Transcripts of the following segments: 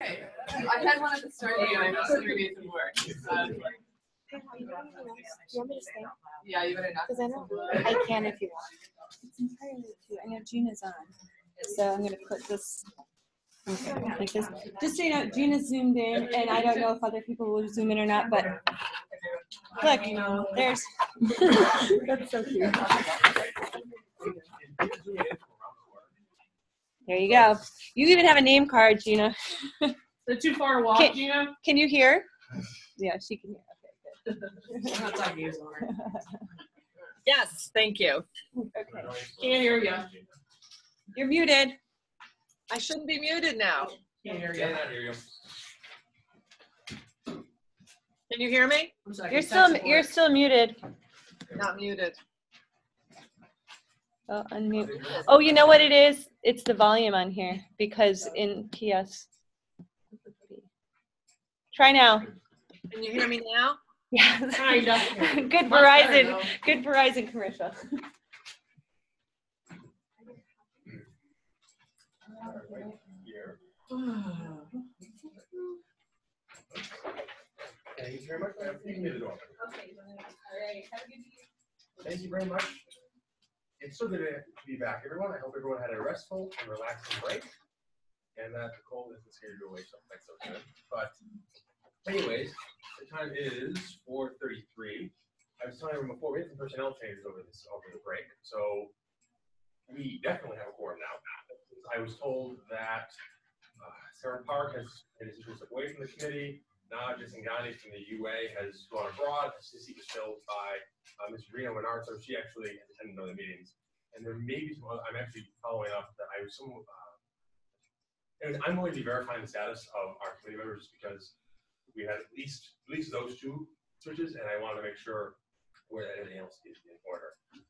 Okay. I had one at the start of the year and I missed 3 days of work. So I was like, Do you want me to stay? yeah, you better not. Because I know I can if you want. It's entirely up to you. I know Gina's on, so I'm gonna put this like this. Just so you know, Gina's zoomed in, and I don't know if other people will zoom in or not. But look, there's. That's so cute. There you go. You even have a name card, Gina. The too far walk, Gina? Can you hear? Yeah, she can hear. Okay, good. Yes, thank you. Okay. Can't hear you. You're muted. I shouldn't be muted now. Can't hear you. Can you hear me? You're still muted. Not muted. Oh, unmute. Oh, you know what it is? It's the volume on here because in PS. Try now. Can you hear me now? Yeah. Kinda. Good Much better, Verizon. though. Good Verizon commercial. Thank you very much. You can leave it open. Okay. All right. Have a good day. Thank you very much. It's so good to be back, everyone. I hope everyone had a restful and relaxing break, and that the cold isn't scared you away something so good. But anyways, the time is 4:33. I was telling everyone before, we had some personnel changes over the break, so we definitely have a quorum now. I was told that Sarah Park has step away from the committee. Naja Singhani from the UA has gone abroad. His seat was filled by Ms. Rena Menard, so she actually has attended other meetings. And there may be some other, I'm actually following up that I was and I'm going to be verifying the status of our committee members because we had at least those two switches, and I wanted to make sure where everything else is in order.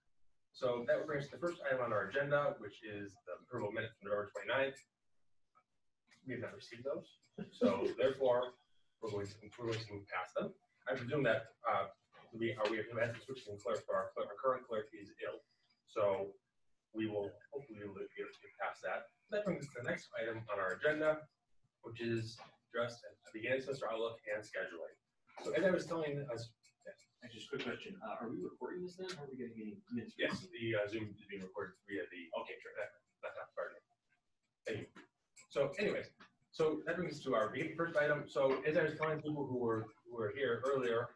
So that would bring us to the first item on our agenda, which is the approval of minutes from November 29th. We have not received those, so therefore we're going to move past them. I presume that we have had to switch from clerk, but our current clerk is ill, so we will hopefully be able to get past that. That brings us to the next item on our agenda, which is addressed at the beginning semester outlook and scheduling. So as I was telling us, Actually, just a quick question. Are we recording this then? Or are we getting any minutes? yes, the Zoom is being recorded via the. Okay, sure. That's not part of it. Thank you. So, anyways, so that brings us to our first item. So, as I was telling people who were here earlier,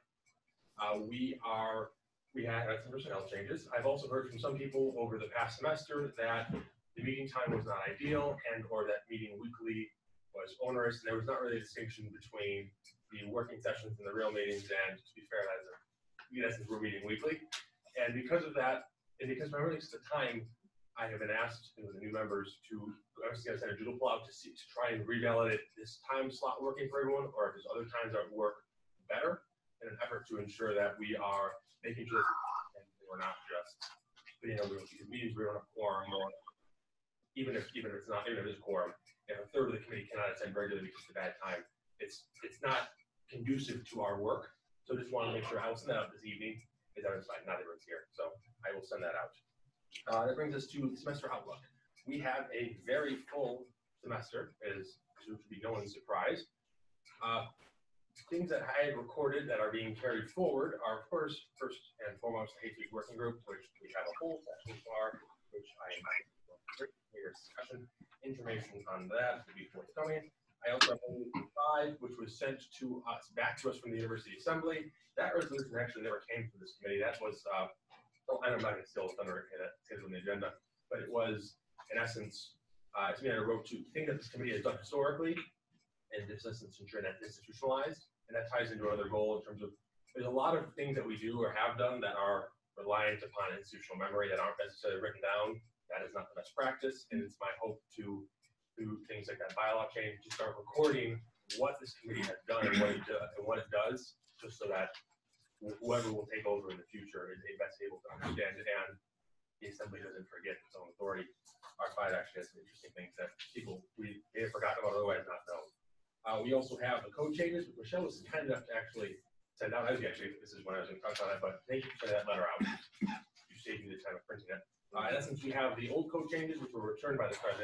we had some personnel changes. I've also heard from some people over the past semester that the meeting time was not ideal, or that meeting weekly was onerous, and there was not really a distinction between the working sessions and the real meetings. And to be fair, in essence, we're meeting weekly. And because of that, and because primarily because of the time, I have been asked the new members to send a doodle pull out to try and revalidate this time slot working for everyone, or if there's other times that work better, in an effort to ensure that we are making sure that we're not just, these meetings we don't have quorum, or even if it's not, even if it's quorum, if a third of the committee cannot attend regularly because of a bad time, it's not conducive to our work. So just want to make sure I will send that out this evening. Not everyone's here, so I will send that out. That brings us to semester outlook. We have a very full semester, as to be no one's surprise. Things that I had recorded that are being carried forward are first and foremost the HH working group, which we have a whole section for, which I invite your discussion. Information on that to be forthcoming. I also have Resolution 5, which was sent to us back to us from the University Assembly. That resolution actually never came from this committee. That was, I'm not going to steal thunder on the agenda, but it was, in essence, to me, I wrote to things that this committee has done historically, and this essence ensure that institutionalized, and that ties into another goal in terms of there's a lot of things that we do or have done that are reliant upon institutional memory that aren't necessarily written down. That is not the best practice, and it's my hope to do things like that bylaw change to start recording what this committee has done and what it does, just so that whoever will take over in the future is best able to understand it, and the assembly doesn't forget its own authority. Our 5 actually has some interesting things that people may have forgotten about, otherwise not known. We also have the code changes, which Michelle was kind enough to actually send out. This is when I was going to talk about it, but thank you for sending that letter out. You saved me the time of printing it. In essence, we have the old code changes, which were returned by the president.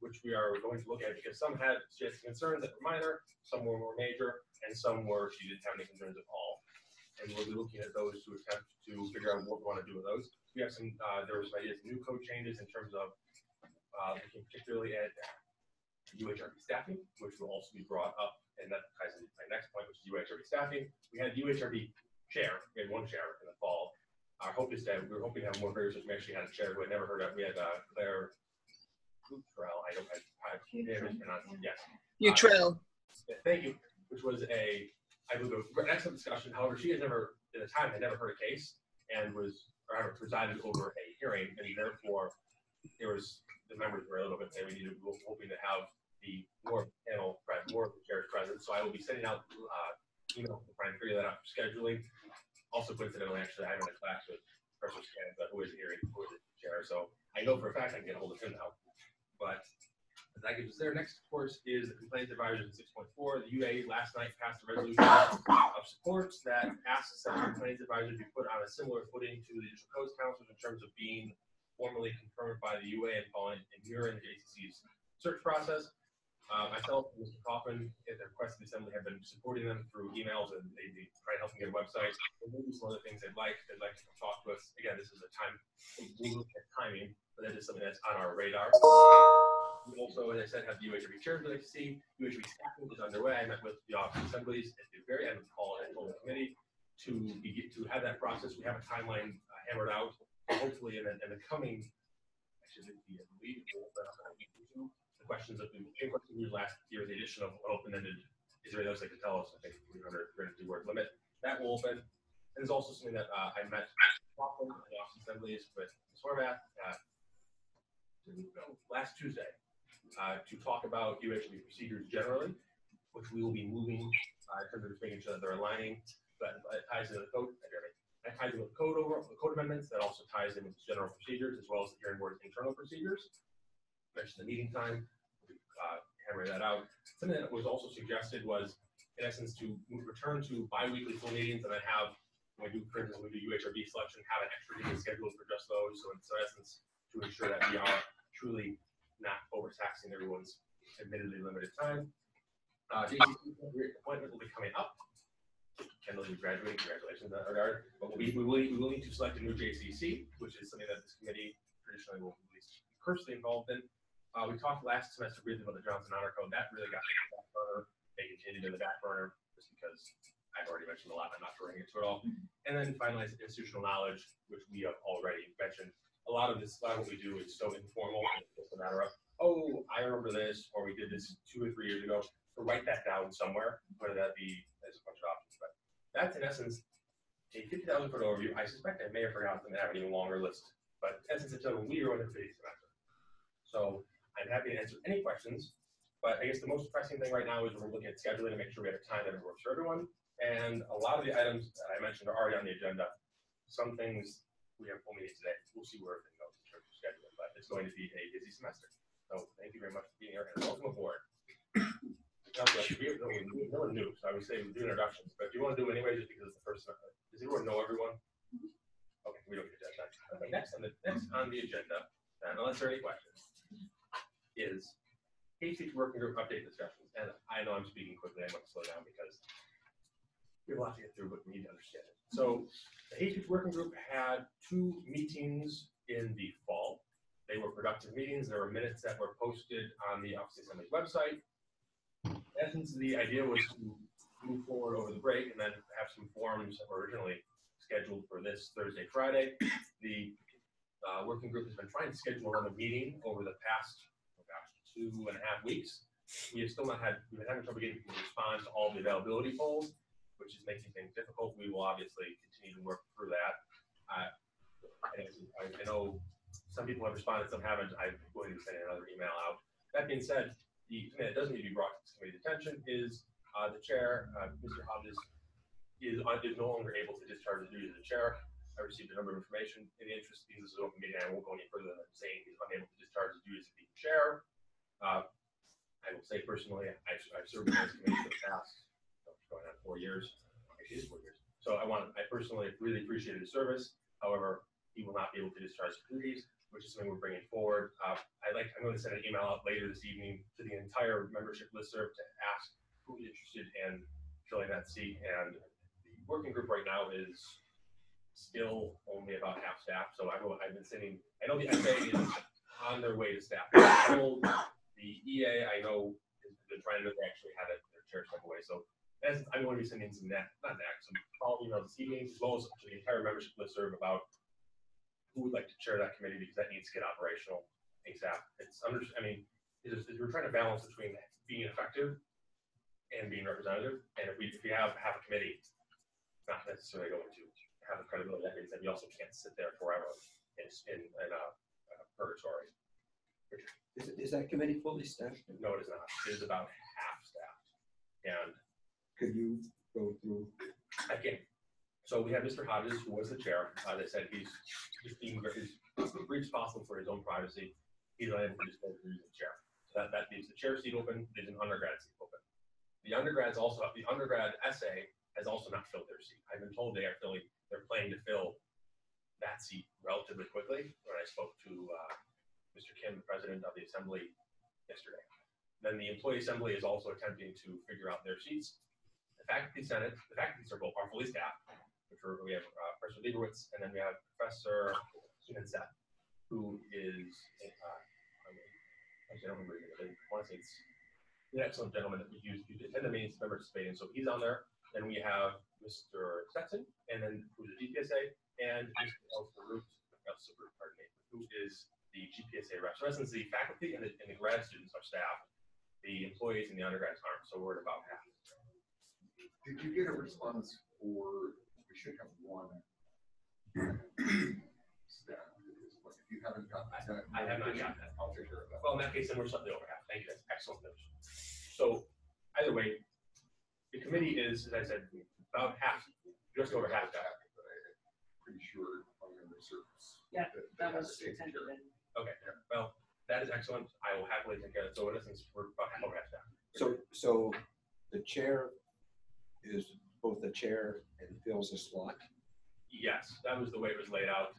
which we are going to look at because some had just concerns that were minor, some were more major, and some were she didn't have any concerns at all. And we'll be looking at those to attempt to figure out what we want to do with those. We have some, there were some ideas, new code changes in terms of looking particularly at UHRB staffing, which will also be brought up, and that ties into my next point, which is UHRB staffing. We had UHRB chair, we had one chair in the fall. Our hope is that we were hoping to have more various, we actually had a chair who had never heard of, we had Claire Lutrell, I don't know how to pronounce it, yes. Utrell. Thank you, which was I believe, an excellent discussion. However, she had never, at the time, had never heard a case and was, or had presided over a hearing, and therefore, there was, the members were a little bit, we needed, we were hoping to have the more panel, more of the chairs present. So I will be sending out email to try and figure that out for scheduling. Also, coincidentally, actually, I'm in a class with Professor Scanza, who is here, who is the chair. So I know for a fact I can get a hold of him now. But that gives us there. Next, of course, is the complaints advisory in 6.4. The UA last night passed a resolution of support that asks that the complaints advisory be put on a similar footing to the Digital Codes Council in terms of being formally confirmed by the UA and following and mirroring the JCC's search process. Myself and Mr. Coffin, at the request of the Assembly, have been supporting them through emails, and they try to help them get a website. There may be some other things they'd like to come talk to us. Again, this is a we'll look at timing, but that is something that's on our radar. We also, as I said, have the UHRB chairs that I see. UHRB staffing is underway. I met with the office assemblies at the very end of the call and told the committee to have that process. We have a timeline hammered out. Hopefully, in the coming, actually, I believe, the questions that we used last year, the addition of open-ended, is there anything else they can tell us? I think 350 word limit. That will open. And there's also something that I met in the office assemblies with Ms. Horvath last Tuesday to talk about UHRB procedures generally, which we will be moving in terms of making sure that they're aligning. But it ties into the code. That ties in with the code amendments. That also ties in with general procedures as well as the hearing board's internal procedures. Mentioned the meeting time, hammer that out. Something that was also suggested was, in essence, to return to bi-weekly full meetings and then have, when we do, for instance, when we do UHRB selection, have an extra meeting scheduled for just those. So in essence, to ensure that we are truly not overtaxing everyone's admittedly limited time. JCC appointment will be coming up. Kendall, you graduated, congratulations in that regard. But we will need to select a new JCC, which is something that this committee traditionally will at least be personally involved in. We talked last semester briefly about the Johnson Honor Code. That really got to the back burner. They continued to the back burner just because I've already mentioned a lot. I'm not going into it all. And then finalize institutional knowledge, which we have already mentioned. A lot of what we do is so informal. It's just a matter of, oh, I remember this, or we did this 2 or 3 years ago. So write that down somewhere, whether that be as a bunch of options. But that's in essence a 50,000 foot overview. I suspect I may have forgotten to have an even longer list, but in essence, it's a we are in the city semester. So I'm happy to answer any questions, but I guess the most pressing thing right now is we're looking at scheduling to make sure we have a time that works for everyone. And a lot of the items that I mentioned are already on the agenda. Some things we have full meetings today. We'll see where everything goes in terms of scheduling, but it's going to be a busy semester. So thank you very much for being here and welcome aboard. No one knew, so I would say we do introductions, but do you want to do it anyway just because it's the first semester? Does everyone know everyone? Okay, we don't get that time. Okay, next on the agenda, unless there are any questions, is HTH working group update discussions. And I know I'm speaking quickly. I want to slow down because we have a lot to get through, but we need to understand it. So the HTH working group had 2 meetings in the fall. They were productive meetings. There were minutes that were posted on the Office Assembly's website. In essence, the idea was to move forward over the break and then have some forums that were originally scheduled for this Thursday, Friday. The working group has been trying to schedule another meeting over the past 2.5 weeks. We have still not had, we've been having trouble getting people to respond to all the availability polls, which is making things difficult. We will obviously continue to work through that. I know some people have responded, some haven't. I'm going to be sending another email out. That being said, the thing that doesn't need to be brought to this committee's attention is the chair, Mr. Hodges, is no longer able to discharge his duties as the chair. I received a number of information in the interest because this is an open meeting. I won't go any further than saying he's unable to discharge his duties as being chair. I will say personally, I've served in this committee for the past going on 4 years. Actually, it is 4 years. So I personally really appreciated his service. However, he will not be able to discharge his duties, which is something we're bringing forward. I'm going going to send an email out later this evening to the entire membership listserv to ask who's interested in filling that seat. And the working group right now is still only about half staffed. So I've been sending, I know the SA is on their way to staff. The EA, I know, has been trying to actually have it, their chair step away. So as I'm going to be sending some some follow emails this evening, as well as to the entire membership listserv about who would like to chair that committee, because that needs to get operational ASAP. We're trying to balance between being effective and being representative. And if we have a committee, not necessarily going to have the credibility, that means that we also can't sit there forever in purgatory. Is that committee fully staffed? No, it is not. It is about half staffed. And Could you go through? I can. So we have Mr. Hodges, who was the chair. As I said, he's just being as brief as possible for his own privacy. He's unable to disclose the reason chair. So that leaves the chair seat open. There's an undergrad seat open. The undergrad SA has also not filled their seat. I've been told they're planning to fill that seat relatively quickly. When I spoke to Mr. Kim, the president of the assembly, yesterday. Then the employee assembly is also attempting to figure out their seats. The faculty senate, the faculty circle are fully staffed, we have Professor Leibowitz, and then we have Professor Seth, who is, actually I don't remember his name, I want to say it's an excellent gentleman that we use to attend the meetings to participate in. So he's on there. Then we have Mr. Stetson, and then who's the GPSA, and Mr. Elsa pardon me, who is the GPSA rep. So in essence, the faculty and the grad students are staff. The employees and the undergrads aren't, so we're at about half. Did you get a response for, we should have one staff at this point? If you haven't gotten that. I have not gotten that. I'll take care of that. Well, in that case, then we're slightly over half. Thank you, that's excellent news. So either way, the committee is, as I said, about half, just over half staff. But I'm pretty sure on the surface. Yeah, that has was to take care of it. tentative. Okay, well, that is excellent. I will happily take care of it. So in essence, we're about half over half staff. So the chair is both the chair and fills a slot. Yes, that was the way it was laid out.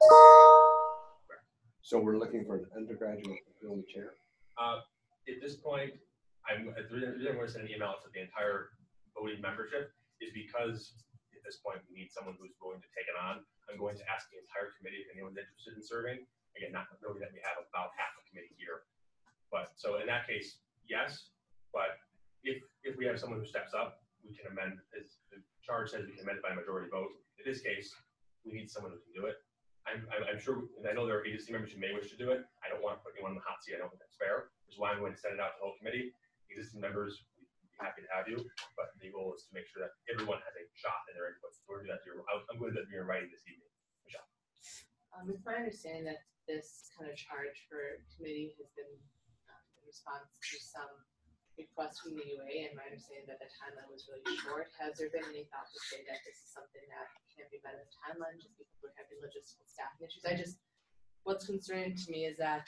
So we're looking for an undergraduate to fill the chair. At this point, the reason I'm going to send an email to the entire voting membership is because at this point we need someone who's willing to take it on. I'm going to ask the entire committee if anyone's interested in serving. Again, not knowing that we have about half a committee here, but so in that case, yes. But if we have someone who steps up, we can amend. As the charge says, we can amend it by majority vote. In this case, we need someone who can do it. I'm sure, and I know there are agency members who may wish to do it. I don't want to put anyone in the hot seat. I don't think that's fair. Which is why I'm going to send it out to the whole committee. Existing members, we'd be happy to have you, but the goal is to make sure that everyone has a shot in their input. So we're going to do that. I'm going to do your writing this evening. Michelle. It's my understanding that this kind of charge for committee has been in response to some requests from the UA, and my understanding that the timeline was really short. Has there been any thought to say that this is something that can't be met in the timeline just because we're having logistical staffing issues? What's concerning to me is that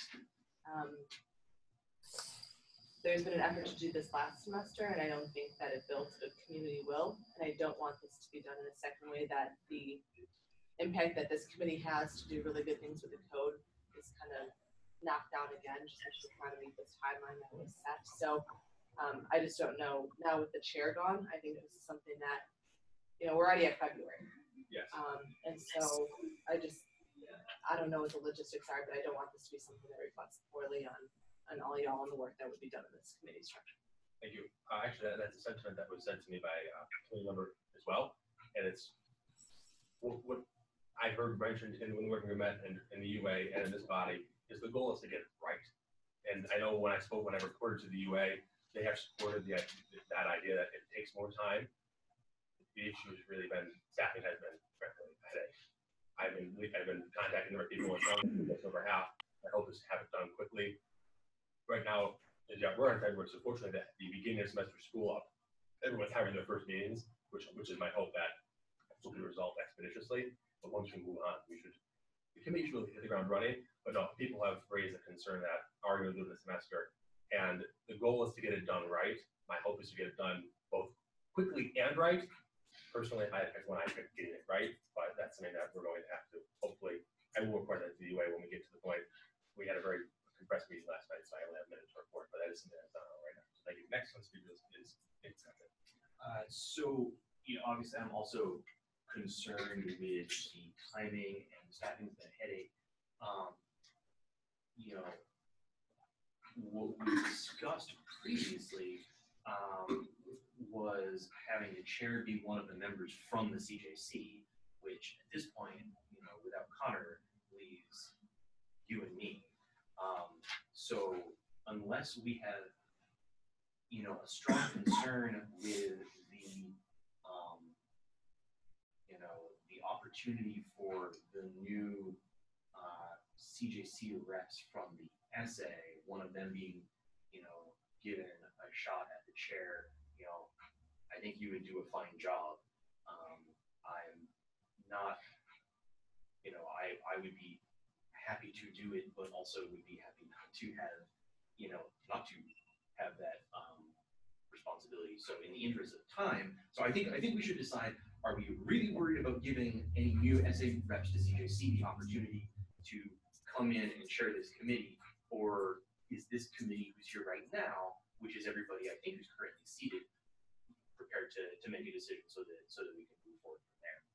there's been an effort to do this last semester, and I don't think that it built a community will, and I don't want this to be done in a second way, that the impact that this committee has to do really good things with the code is kind of knocked down again, just as we're trying to meet this timeline that was set. So I just don't know. Now with the chair gone, I think this is something that, we're already at February. Yes. And so I don't know what the logistics are, but I don't want this to be something that reflects poorly on all y'all and the work that would be done in this committee structure. Thank you. Actually, that's a sentiment that was sent to me by a committee member as well, and it's what I heard mentioned in when we met in the UA and in this body is the goal is to get it right. And I know when I reported to the UA, they have supported that idea that it takes more time. The issue has really been staffing has been frankly a headache. I've been contacting other people and telling them over half. My hope is to have it done quickly. Right now, we're in February, so fortunately, that the beginning of semester school up, everyone's having their first meetings, which is my hope that will be resolved expeditiously. But once we move on, the committee should really hit the ground running. But no, people have raised a concern that are going to do the semester, and the goal is to get it done right. My hope is to get it done both quickly and right. Personally, I pick one, I pick getting it right, but that's something that we're going to have to hopefully. I will report that to the UA when we get to the point. We had a very compressed meeting last night, so I only next one speaker is accepted. So, obviously I'm also concerned with the timing and staffing's been a headache. What we discussed previously, was having the chair be one of the members from the CJC, which at this point, without Connor, leaves you and me. So unless we have, a strong concern with the opportunity for the new CJC reps from the SA, one of them being, given a shot at the chair, I think you would do a fine job. I'm not, I would be happy to do it, but also would be happy not to have, not to have that responsibility. So in the interest of time, so I think we should decide, are we really worried about giving any new SA reps to CJC the opportunity to come in and chair this committee, or is this committee who's here right now, which is everybody I think who's currently seated, prepared to make a decision so that we can move forward from there?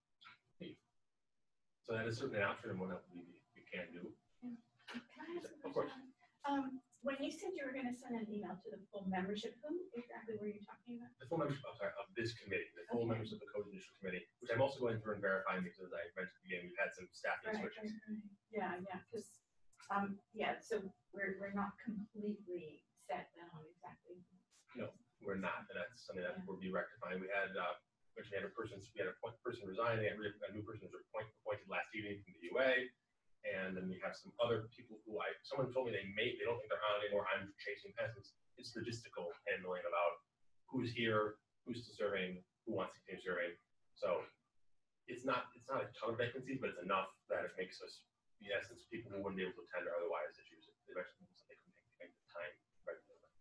So that is certainly an option and one that we can do. Can I ask a Of course. question? When you said you were going to send an email to the full membership, who exactly were you talking about? The full membership, of this committee, the full members of the Code Initial Committee, which I'm also going through and verifying because, as I mentioned at the beginning, we've had some staffing switches. Yeah, because, so we're not completely set down exactly. No, we're not, and that's something that we'll be rectifying. We had a person resigning, and a new person was appointed last evening from the UA, and then we have some other people who someone told me they don't think they're on anymore. I'm chasing peasants. It's logistical handling about who's here, who's still serving, who wants to continue serving. So it's not a ton of vacancies, but it's enough that it makes us, in essence, people who wouldn't be able to attend or otherwise issues. They mentioned they couldn't make the time regularly.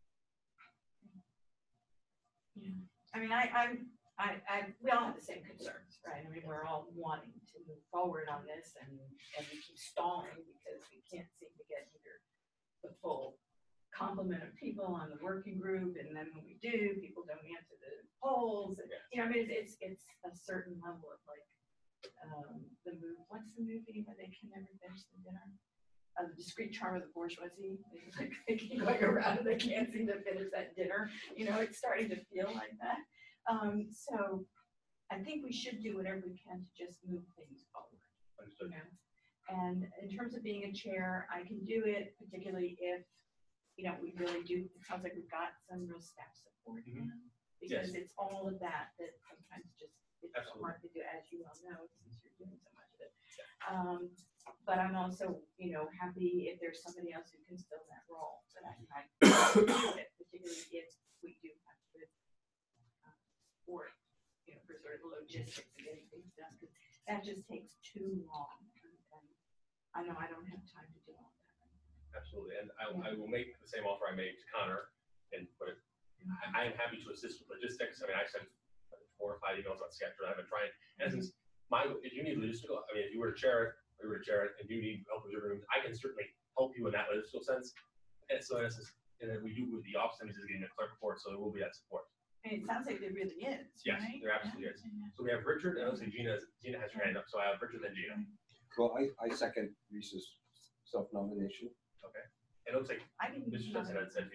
Yeah, I mean, we all have the same concerns, right? I mean, we're all wanting to move forward on this, and we keep stalling because we can't seem to get either the full complement of people on the working group, and then when we do, people don't answer the polls. And, I mean, it's a certain level of like what's the movie where they can never finish the dinner? The Discreet Charm of the Bourgeoisie. They keep going around and they can't seem to finish that dinner. It's starting to feel like that. So I think we should do whatever we can to just move things forward. Understood. And in terms of being a chair, I can do it, particularly if, we really do. It sounds like we've got some real staff support now, because it's all of that sometimes just it's so hard to do, as you well know, since you're doing so much of it. But I'm also, happy if there's somebody else who can fill that role, so that I can do it, particularly if we do have to support, for sort of the logistics of getting things done, because that just takes too long. And I know I don't have time to do all that. Absolutely, and I will make the same offer I made to Connor, but I am happy to assist with logistics. I mean, I sent 4 or 5 emails on Sketcher. I've been trying. In essence, if you need logistical, if you were to chair it, and you need help with your rooms, I can certainly help you in that logistical sense. And so, in essence, and then we do with the opposite, is getting a clerk report, so there will be that support. And it sounds like there really is. Yes, right? there absolutely is. So we have Richard, and obviously Gina has her hand up, so I have Richard and Gina. Well, I second Reese's self-nomination. Okay. And it looks like I didn't Mr. Jensen had said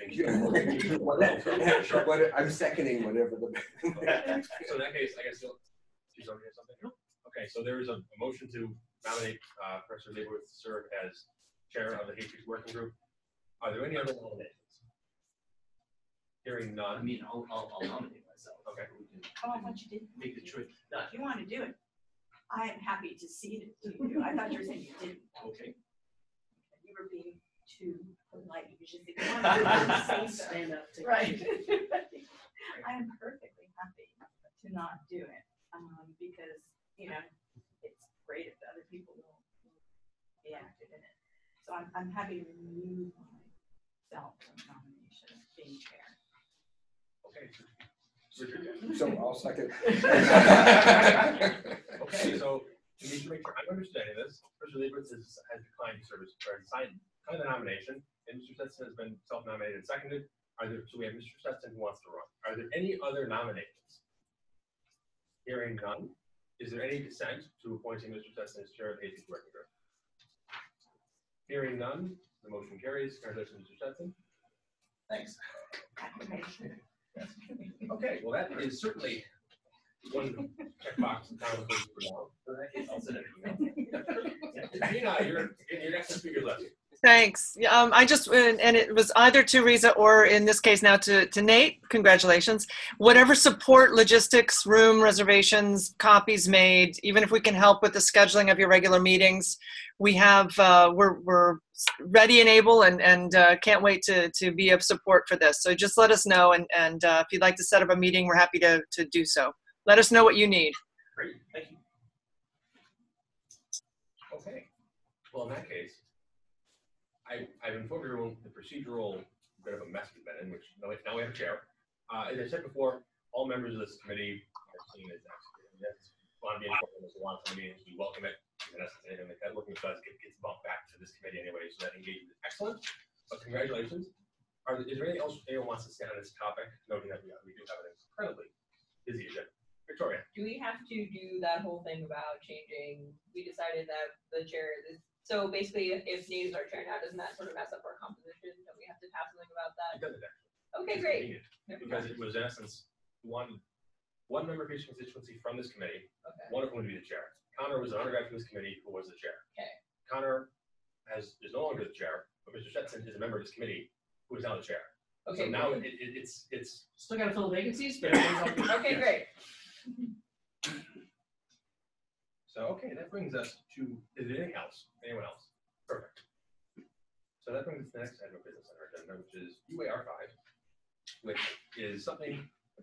I'm seconding whatever the. So in that case, I guess she's already has something. Okay, so there is a motion to nominate Professor Leibowitz to serve as chair of the Hatrix Working Group. Are there any other nominations? Hearing none. I mean, I'll nominate myself. Okay. We can Oh, I thought you did. make the choice. If you want to do it, I am happy to cede it to you. I thought you were saying you didn't. Okay. You were being too polite. You should say stand up. Right. I am perfectly happy to not do it because it's great if the other people will be active in it. So I'm happy to remove myself from nomination of being chair. Okay. Richard. So I'll second. Okay, so we need to make sure I'm understanding this. Professor Leibowitz has declined to serve as signed the nomination, and Mr. Stetson has been self-nominated and seconded. So we have Mr. Stetson who wants to run. Are there any other nominations? Hearing none, is there any dissent to appointing Mr. Stetson as chair of the ACC working group? Hearing none, the motion carries. Congratulations, Mr. Stetson. Thanks. Okay, well, that is certainly one checkbox in town for now. So in that case, I'll send it. Gina, you're next to speaker's list. Thanks. Yeah, I just, and it was either to Riza or in this case now to Nate. Congratulations. Whatever support, logistics, room reservations, copies made, even if we can help with the scheduling of your regular meetings, we have, we're ready and able and can't wait to be of support for this. So just let us know. And if you'd like to set up a meeting, we're happy to do so. Let us know what you need. Great, thank you. Okay, well, in that case, I've informed everyone the procedural bit of a mess we've been in, which now we have a chair. As I said before, all members of this committee are seen as experts. Want to be informed as a lot of meetings, we welcome it. And that's anything like that. Looking for us gets bumped back to this committee anyway, so that engagement is excellent. But congratulations. Is there anything else anyone wants to say on this topic? Noting that we do have an incredibly busy agenda. Victoria. Do we have to do that whole thing about changing? We decided that the chair is, so basically if Nate is our chair now, doesn't that sort of mess up our composition? Don't we have to pass something about It that? doesn't actually. Okay, It's great. convenient, because it was in essence one member of each constituency from this committee, Okay. one of whom would be the chair. Connor was an undergrad from this committee who was the chair. Okay. Connor is no longer the chair, but Mr. Stetson is a member of this committee who is now the chair. So Okay. now it's Still gotta fill vacancies, but. Okay, Yes. great. So, okay, that brings us to, is there anything else? Anyone else? Perfect. So that brings us to the next item of business on our agenda, which is UAR5, which is something,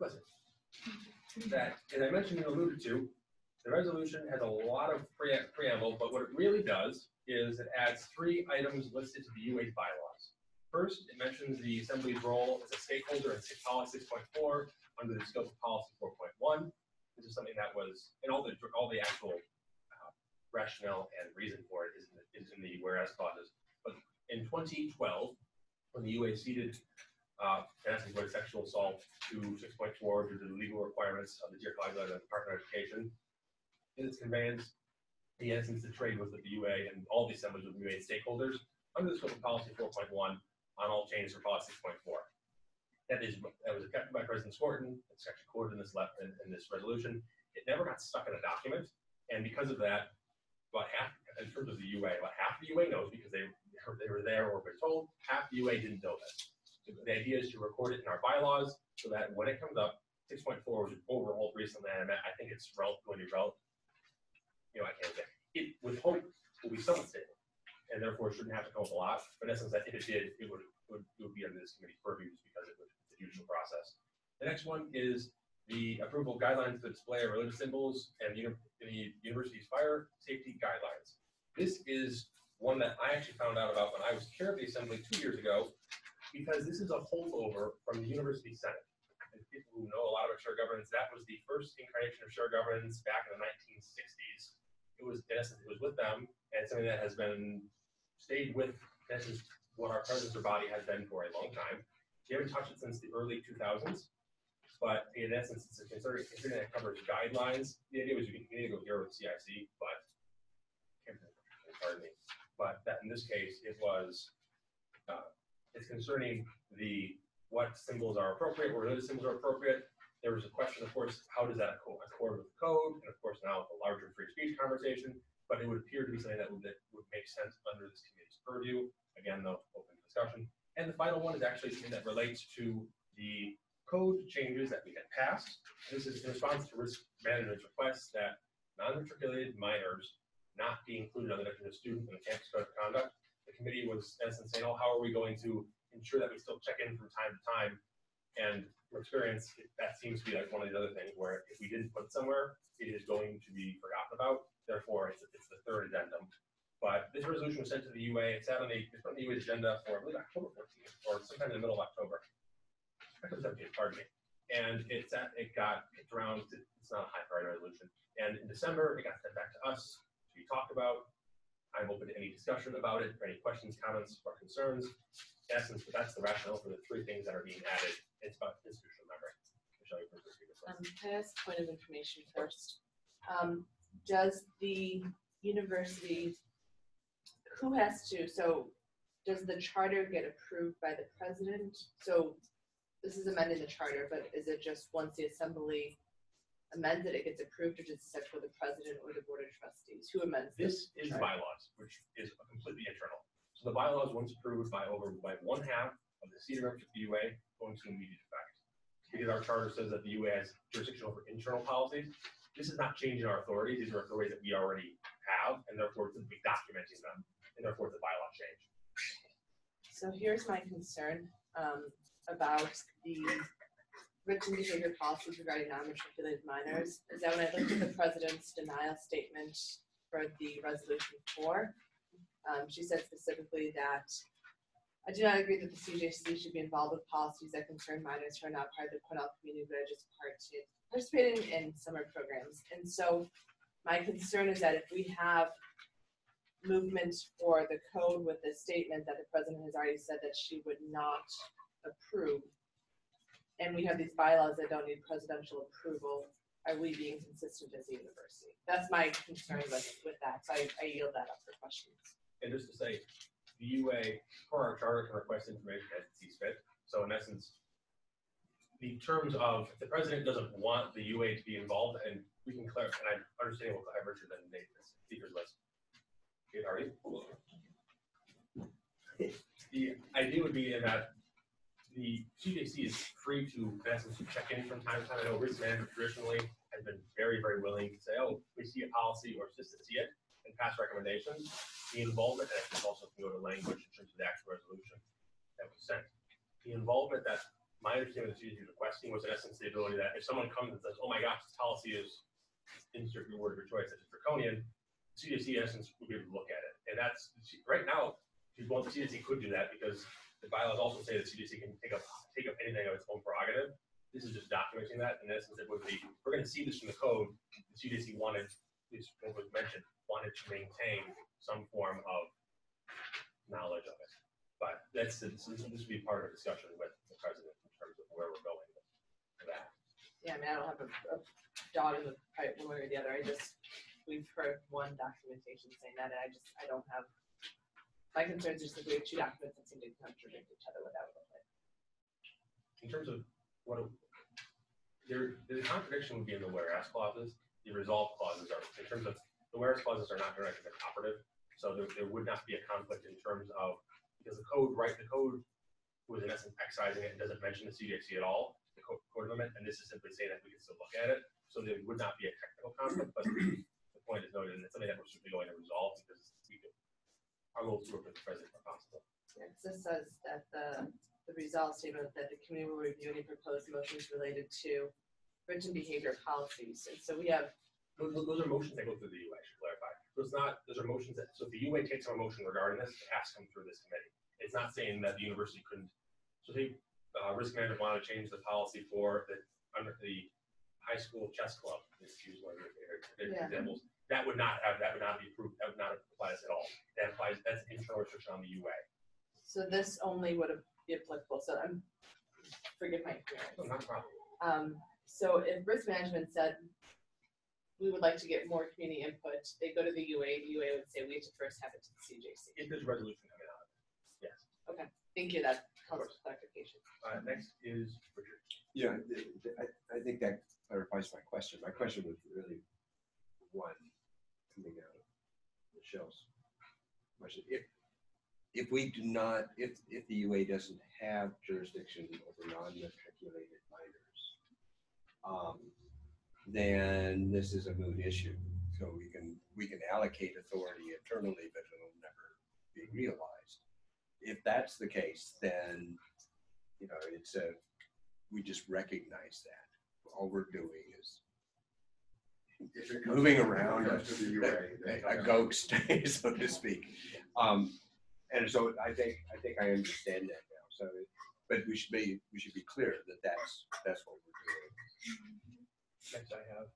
that, as I mentioned and alluded to, the resolution has a lot of preamble, but what it really does is it adds 3 items listed to the UA's bylaws. First, it mentions the Assembly's role as a stakeholder in Policy 6.4 under the scope of Policy 4.1. This is something that was, and all the actual rationale and reason for it is in the whereas clauses. But in 2012, when the UA ceded, in essence, what sexual assault to 6.4 due to the legal requirements of the Dear Colleague Letter of the Department of Education, in its conveyance, in essence, the trade was with the UA and all the assemblies with UA stakeholders under the scope of Policy 4.1 on all changes for Policy 6.4. That was kept by President Skorton. It's actually quoted in this resolution. It never got stuck in a document, and because of that, about half, in terms of the UA, about half the UA knows because they were there or were told. Half the UA didn't know this. So the idea is to record it in our bylaws so that when it comes up, 6.4 was overhauled recently, and I think it's going to be relevant. I can't say it with hope will be somewhat stable, and therefore shouldn't have to come up a lot. But in essence, that if it did, it would be under this committee's purview just because it's a judicial process. The next one is the approval of guidelines for the display of religious symbols and the university's fire safety guidelines. This is one that I actually found out about when I was chair of the assembly 2 years ago, because this is a holdover from the University Senate. And people who know a lot about shared governance, that was the first incarnation of shared governance back in the 1960s. It was, in essence, it was with them, and it's something that has stayed with, in essence, what our predecessor body has been for a long time. We haven't touched it since the early 2000s, but in essence, it's considering that covers guidelines. The idea was you can either go here with CIC, but pardon me. But that in this case, it was it's concerning what symbols are appropriate, what religious symbols are appropriate. There was a question, of course, how does that accord with the code, and of course now with the larger free speech conversation. But it would appear to be something that would make sense under this committee's purview. Again, though, open discussion. And the final one is actually something that relates to the code changes that we had passed. This is in response to risk management's requests that non-matriculated minors not be included on the definition of student in the campus code of conduct. The committee was, in essence, saying, how are we going to ensure that we still check in from time to time? And from experience, that seems to be like one of these other things where if we didn't put it somewhere, it is going to be forgotten about. Therefore, it's the third addendum. But this resolution was sent to the UA. It's on the UA's agenda for, I believe, October 14th, or sometime in the middle of October. October 17th, pardon me. And it got kicked around. It's not a high priority resolution. And in December, it got sent back to us to be talked about. I'm open to any discussion about it, for any questions, comments, or concerns. essence, but that's the rationale for the three things that are being added. It's about institutional memory. Michelle, you can proceed with this. Can I ask a point of information first? Does the university, who has to, so does the charter get approved by the president? So this is amending the charter, but is it just once the assembly amends it, it gets approved, or does it set for the president or the board of trustees? Who amends This is the bylaws, which is completely internal. So the bylaws, once approved by one half of the senior members of the UA, going to immediate effect. Because our charter says that the UA has jurisdiction over internal policies. This is not changing our authorities. These are authorities that we already have, and therefore it's simply documenting them, and therefore it's a bylaw change. So here's my concern about the written behavior policies regarding non-matriculated minors, is that when I looked at the president's denial statement for the resolution 4, she said specifically that I do not agree that the CJC should be involved with policies that concern minors who are not part of the Cornell community but are just participating in summer programs. And so my concern is that if we have movement for the code with the statement that the president has already said that she would not approve, and we have these bylaws that don't need presidential approval, are we being consistent as a university? That's my concern with that. So I yield that up for questions. And just to say, the UA, per our charter, can request information as it sees fit. So in essence, the terms of, if the president doesn't want the UA to be involved, and we can clarify, and I understand we'll have Richard and Nate this speakers list. Okay, Artie? The idea would be in that the CJC is free to, in essence, check in from time to time. I know risk management traditionally has been very, very willing to say, oh, we see a policy or assist to see it and pass recommendations. The involvement, and I also can go to language in terms of the actual resolution that was sent. The involvement that my understanding of the CJC is requesting was in essence the ability that if someone comes and says, oh my gosh, this policy is, insert your word of your choice, such as draconian, the CJC in essence would be able to look at it. And that's, right now, the CJC could do that because the bylaws also say that CJC can take up anything of its own prerogative. This is just documenting that. In essence, it would be, we're going to see this from the code. The CJC wanted, this was mentioned, wanted to maintain some form of knowledge of it. But this would be part of a discussion with the president in terms of where we're going with that. Yeah, I mean, I don't have a dog in the fight one way or the other. We've heard one documentation saying that, and I don't have, my concerns are simply we have two documents that seem to contradict each other without a like. In terms of the contradiction would be in the whereas clauses. The resolve clauses are, in terms of, the whereas clauses are not directly operative, so there would not be a conflict in terms of, because the code was in essence excising it and doesn't mention the CJC at all, the code limit, and this is simply saying that we can still look at it, so there would not be a technical conflict, but the point is noted, and it's something that we're simply going to resolve because our goal is to work with the president if possible. Yeah, this says that the resolve statement that the committee will review any proposed motions related to written behavior policies, and so we have. Those are motions that go through the UA, I should clarify. So it's not, those are motions that, so if the UA takes a motion regarding this, it has to come through this committee. It's not saying that the university couldn't, so say risk management wanted to change the policy for under the high school chess club, just use one of your favorite examples. That would not be approved, that would not apply at all. That applies, that's internal restriction on the UA. So this only would be applicable, so forgive my ignorance. No, not a problem. So if risk management said, we would like to get more community input, they go to the UA would say, we have to first have it to the CJC. If there's a resolution coming out of it, yes. Okay, thank you, that helps clarification. Next is Richard. Yeah, I think that clarifies my question. My question was really one coming out of Michelle's question. If we do not, if the UA doesn't have jurisdiction over non-matriculated minors, then this is a moot issue. So we can allocate authority internally, but it'll never be realized. If that's the case, then it's we just recognize that all we're doing is moving around a ghost, so to speak. And so I think I understand that now. So, but we should be clear that that's what we're doing. Next I have.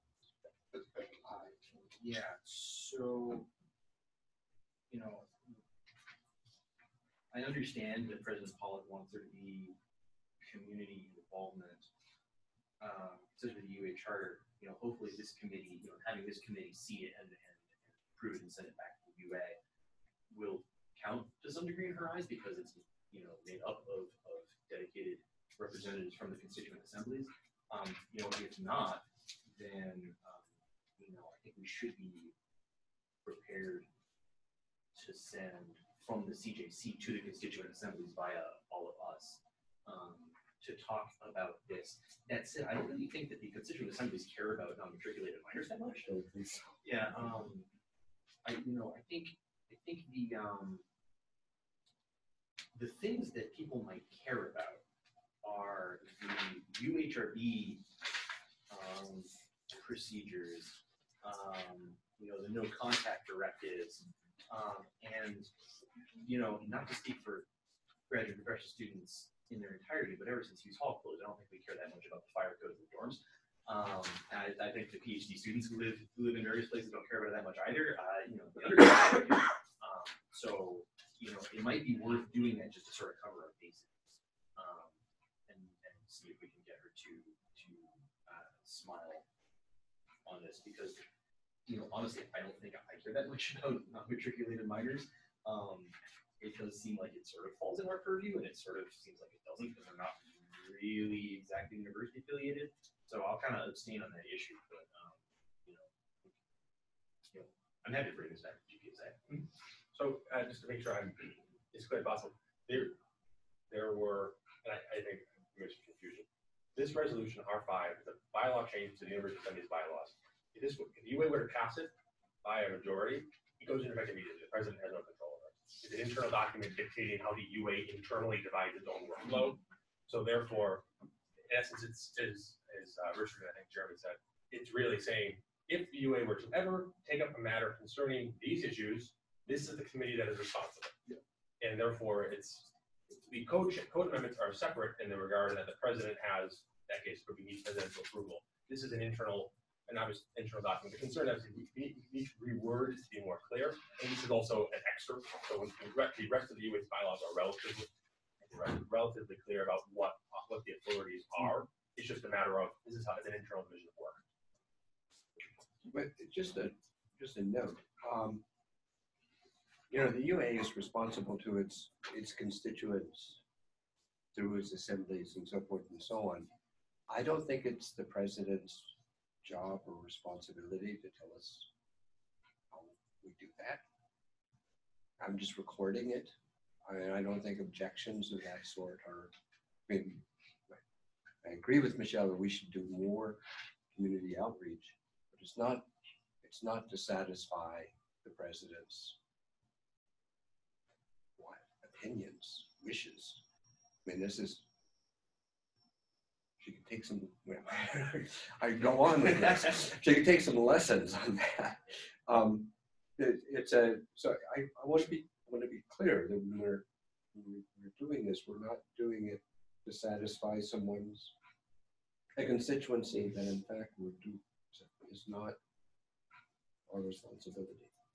Yeah, so, I understand that President Pollock wants there to be community involvement, especially the UA charter. Hopefully this committee, having this committee see it and approve it and send it back to UA will count to some degree in her eyes because it's, made up of dedicated representatives from the constituent assemblies. If not, then, I think we should be prepared to send from the CJC to the constituent assemblies via all of us to talk about this. That said, I don't really think that the constituent assemblies care about non-matriculated minors that much. I don't think so. Yeah, I think the things that people might care about are the UHRB procedures, the no contact directives, and not to speak for graduate and professional students in their entirety, but ever since Hughes Hall closed, I don't think we care that much about the fire codes in the dorms. I think the PhD students who live in various places don't care about it that much either. The undergraduates do. So it might be worth doing that just to sort of cover our bases, and see if we can get her to smile on this because honestly I don't think I care that much about non-matriculated minors. It does seem like it sort of falls in our purview, and it sort of seems like it doesn't because they're not really exactly university affiliated. So I'll kind of abstain on that issue, but I'm happy to bring this back to GPSA. So just to make sure I'm as clear as possible, there were, and I think there's some confusion. This resolution R5 is a bylaw change to the University Assembly's bylaws. If the UA were to pass it by a majority, it goes into effect immediately. The president has no control over it. It's an internal document dictating how the UA internally divides its own workflow. So therefore, in essence, it's as Richard, I think Jeremy said, it's really saying if the UA were to ever take up a matter concerning these issues, this is the committee that is responsible. Yeah. And therefore, the code amendments are separate in the regard that the president has, in that case, would be presidential approval. This is an internal document. The concern is we need to reword to be more clear. And this is also an excerpt. So when the rest of the UA's bylaws are relatively clear about what the authorities are. It's just a matter of this is how it's an internal division of work. But just a note. The UA is responsible to its constituents through its assemblies and so forth and so on. I don't think it's the president's job or responsibility to tell us how we do that. I'm just recording it. I don't think objections of that sort are. I agree with Michelle that we should do more community outreach, but it's not to satisfy the president's opinions, wishes. I mean, she could take some, I go on with this. She could take some lessons on that. So I want to be clear that when we're doing this, we're not doing it to satisfy a constituency that in fact is not our responsibility.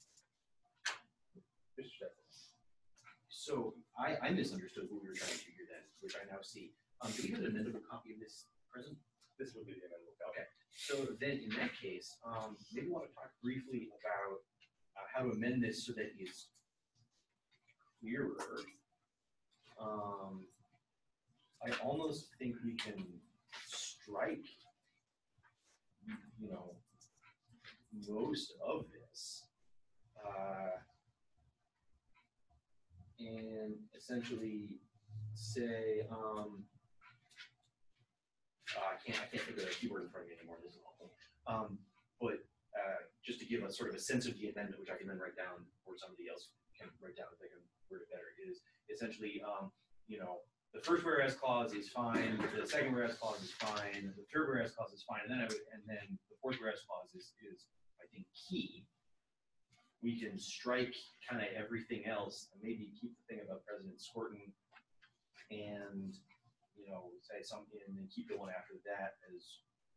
So I misunderstood what we were trying to figure then, which I now see. Do we have an amendable copy of this present? This would be the amendable copy. Okay. So then in that case, maybe we want to talk briefly about how to amend this so that it's clearer. I almost think we can strike, most of this. And essentially say, I can't think of the keyword in front of me anymore. This is awful. But just to give us sort of a sense of the amendment, which I can then write down, or somebody else can write down if they can word it better, is essentially, the first whereas clause is fine, the second whereas clause is fine, the third whereas clause is fine, and then the fourth whereas clause is I think key. We can strike kind of everything else and maybe keep the thing about President Skorton and, say something and then keep the one after that as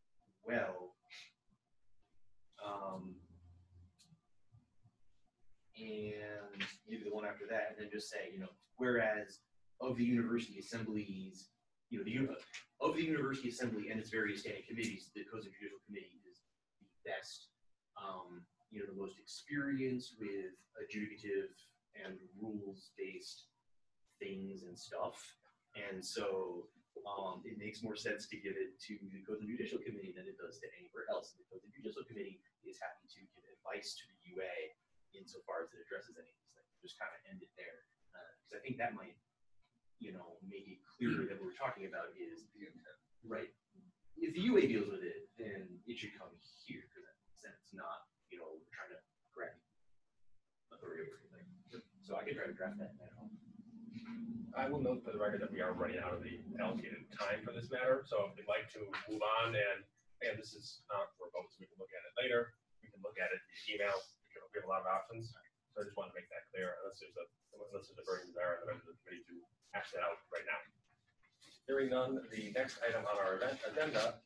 well. and maybe the one after that, and then just say, you know, whereas of the university assemblies, you know, of the university assembly and its various standing committees, the Codes and Judicial Committee is the best, you know, the most experienced with adjudicative and rules-based things and stuff. And so it makes more sense to give it to the Codes and Judicial Committee than it does to anywhere else. The Codes and Judicial Committee is happy to give advice to the UA insofar as it addresses any of these things. Just kind of end it there. Because I think that might, you know, make it clearer that what we're talking about is the intent. Right. If the UA deals with it, then it should come here, because that makes sense, not, you know, we're trying to grab authority over everything. So I could try to draft that now. I will note for the record that we are running out of the allocated time for this matter, so if we'd like to move on, and this is not for votes, we can look at it later. We can look at it via email. We have a lot of options, so I just want to make that clear, unless there's a burden there on the members of the committee to hash that out right now. Hearing none, the next item on our agenda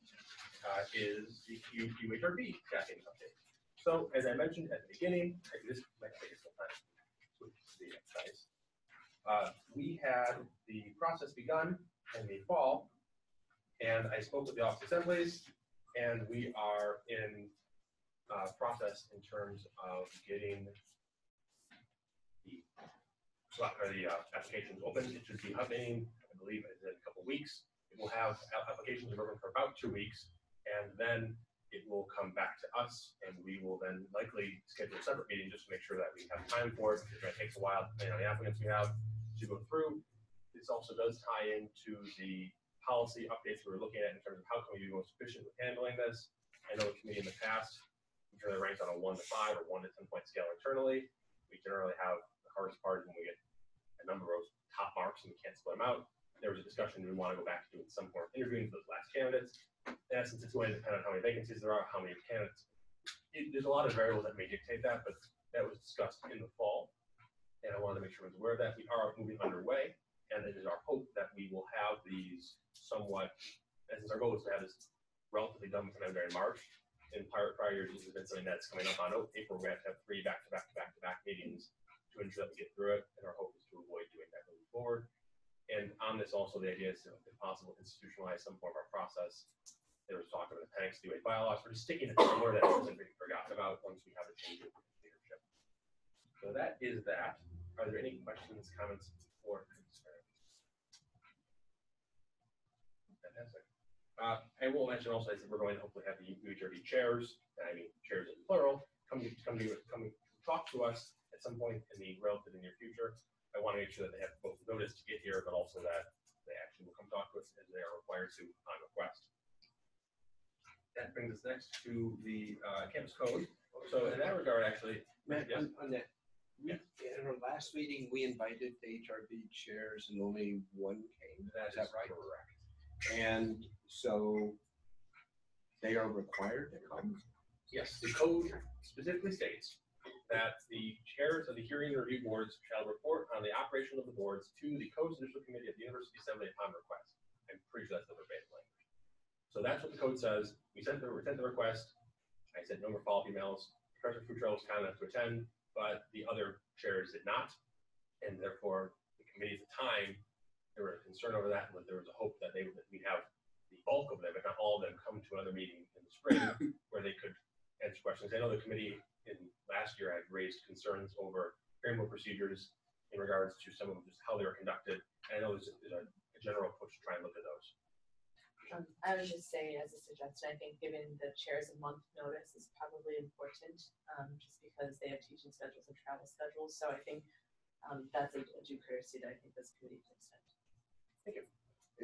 is the UHRB staffing update. So as I mentioned at the beginning, this might take some time to switch the exercise. We had the process begun in the fall, and I spoke with the office assemblies, and we are in process in terms of getting the applications open. It should be happening, I believe, in a couple weeks. It will have applications open for about 2 weeks, and then it will come back to us, and we will then likely schedule a separate meeting just to make sure that we have time for it. It takes a while, depending on the applicants we have, to go through. This also does tie into the policy updates we were looking at in terms of how can we be most efficient with handling this. I know the committee in the past, we generally ranked on a 1 to 5 or 1 to 10 point scale internally. We generally have the hardest part when we get a number of top marks and we can't split them out. There was a discussion we want to go back to doing some form of interviewing for those last candidates. In essence, it's going to depend on how many vacancies there are, how many candidates. There's a lot of variables that may dictate that, but that was discussed in the fall. And I wanted to make sure everyone's aware of that. We are moving underway, and it is our hope that we will have these somewhat, as our goal is to have this relatively done within February and March. In prior years, this has been something that's coming up on April. We have to have 3 back-to-back meetings to ensure that we get through it, and our hope is to avoid doing that moving forward. And on this also, the idea is to, if possible, institutionalize some form of our process. There was talk of an appendix to the bylaws. We're just sticking it somewhere that doesn't be forgotten about once we have a change of leadership. So that is that. Are there any questions, comments, or concerns? Fantastic. I will mention also that we're going to hopefully have the UHRB chairs, I mean chairs in plural, come talk to us at some point in the relatively near future. I want to make sure that they have both notice to get here, but also that they actually will come talk to us as they are required to on request. That brings us next to the campus code. So in that regard, actually, Matt, yes. on that, in our last meeting, we invited the HRB chairs and only one came. Is that right? Correct. And so they are required to come? Yes, the code specifically states that the chairs of the hearing and review boards shall report on the operation of the boards to the Codes and Judicial Committee of the University Assembly upon request. I'm pretty sure that's the verbatim language. So that's what the code says. We sent the request. I sent no more follow-up emails. Professor Futrell was kind enough to attend, but the other chairs did not. And therefore, the committee at the time, there were concern over that, but there was a hope that we'd have the bulk of them, if not all of them, come to another meeting in the spring where they could answer questions. I know the committee in last year had raised concerns over framework procedures in regards to some of just how they were conducted. And I know there's a general push to try and look at those. I would just say, as a suggestion, I think giving the chairs a month notice is probably important, just because they have teaching schedules and travel schedules. So I think that's a due courtesy that I think this committee can extend. Thank you.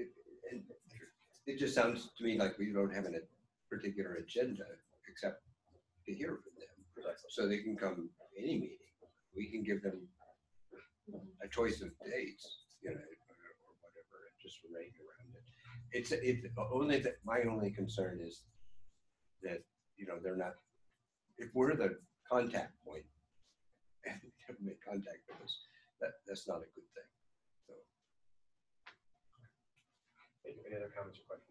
It just sounds to me like we don't have a particular agenda except to hear from them. Precisely. So they can come to any meeting. We can give them a choice of dates, you know, or whatever, and just arrange around it. It's only that my only concern is that, you know, they're not, if we're the contact point and they never make contact with us, that's not a good thing. So Thank you. Any other comments or questions?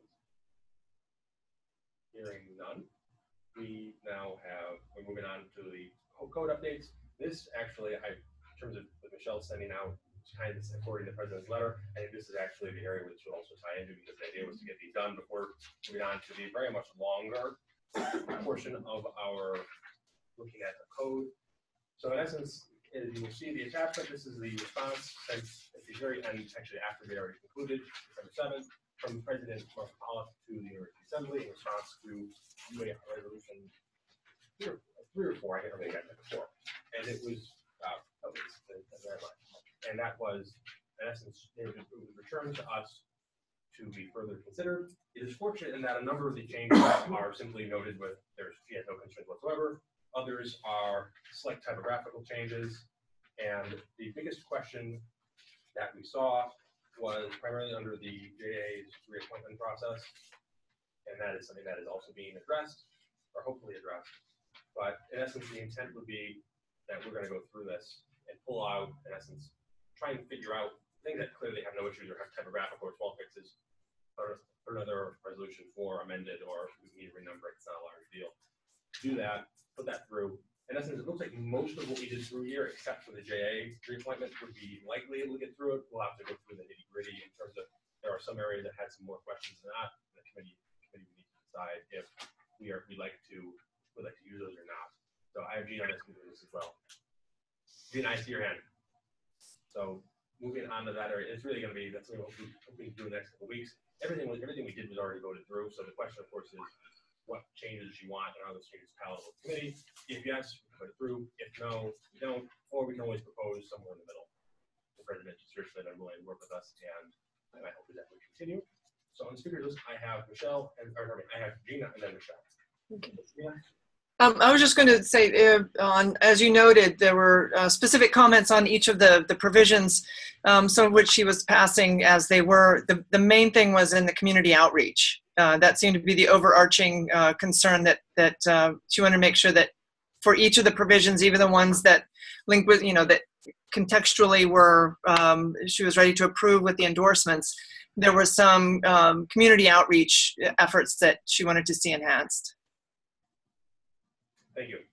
Hearing none, we're moving on to the code updates. this actually, in terms of with Michelle sending out kind of according to the president's letter, I think this is actually the area which will also tie into, because the idea was to get these done before moving on to the very much longer portion of our looking at the code. So in essence, as you will see the attachment, this is the response sent at the very end, actually after they already concluded, December 7th, from President Mark Pollock to the University Assembly in response to UA resolution 3 or 4, I can't remember exactly, 4. And it was, and that was, in essence, it was returned to us to be further considered. It is fortunate in that a number of the changes are simply noted with he has no concerns whatsoever. Others are slight typographical changes. And the biggest question that we saw was primarily under the JA's reappointment process. And that is something that is also being addressed, or hopefully addressed. But in essence, the intent would be that we're going to go through this and pull out, in essence, try and figure out things that clearly have no issues or have typographical or small fixes, or another resolution 4 amended, or we need to renumber it. It's not a large deal. Do that, put that through. In essence, it looks like most of what we did through here, except for the JA reappointment, would be likely able to get through it. We'll have to go through the nitty-gritty in terms of there are some areas that had some more questions than that. The committee would need to decide if we'd like to use those or not. So I have Gene on this as well. Gene, I see your hand. So moving on to that area, it's really going to be, that's what we'll do in the next couple of weeks. Everything we did was already voted through. So the question, of course, is what changes you want and are those changes palatable to the committee? If yes, we can put it through. If no, we don't. Or we can always propose somewhere in the middle. The president is certainly willing to work with us, and I hope that would continue. So on the speakers list, I have Michelle, I have Gina, and then Michelle. Okay. Yeah. I was just going to say, as you noted, there were specific comments on each of the provisions, some of which she was passing as they were. The main thing was in the community outreach. That seemed to be the overarching concern that she wanted to make sure that for each of the provisions, even the ones that link with, that contextually were, she was ready to approve with the endorsements, there were some community outreach efforts that she wanted to see enhanced. Thank you.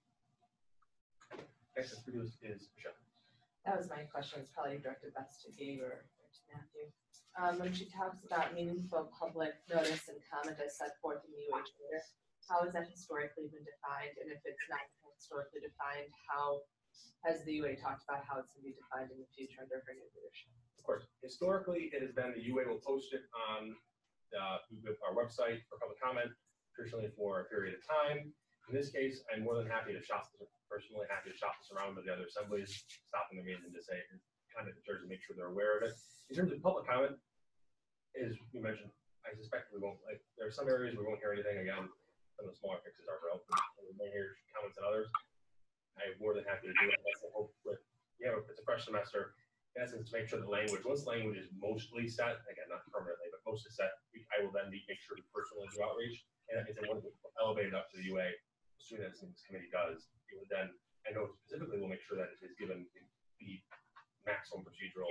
Next is Michelle. That was my question. It's probably directed best to Gabe or to Matthew. When she talks about meaningful public notice and comment as set forth in the UA Charter, how has that historically been defined? And if it's not historically defined, how has the UA talked about how it's going to be defined in the future under her new leadership? Of course. Historically, it has been the UA will post it on our website for public comment, traditionally for a period of time. In this case, I'm more than happy to shop this around with the other assemblies, stopping the meeting to say, kind of in terms of make sure they're aware of it. In terms of public comment, as you mentioned, I suspect we won't, there are some areas we won't hear anything. Again, some of the smaller fixes are relevant. We may hear comments on others. I'm more than happy to do it. That's the hope with, it's a fresh semester. In essence, to make sure the language, once language is mostly set, again, not permanently, but mostly set, I will then make sure to personally do outreach. And that means that when we elevate it up to the UA, as soon as this committee does, it would then, I know specifically we'll make sure that it is given the maximum procedural.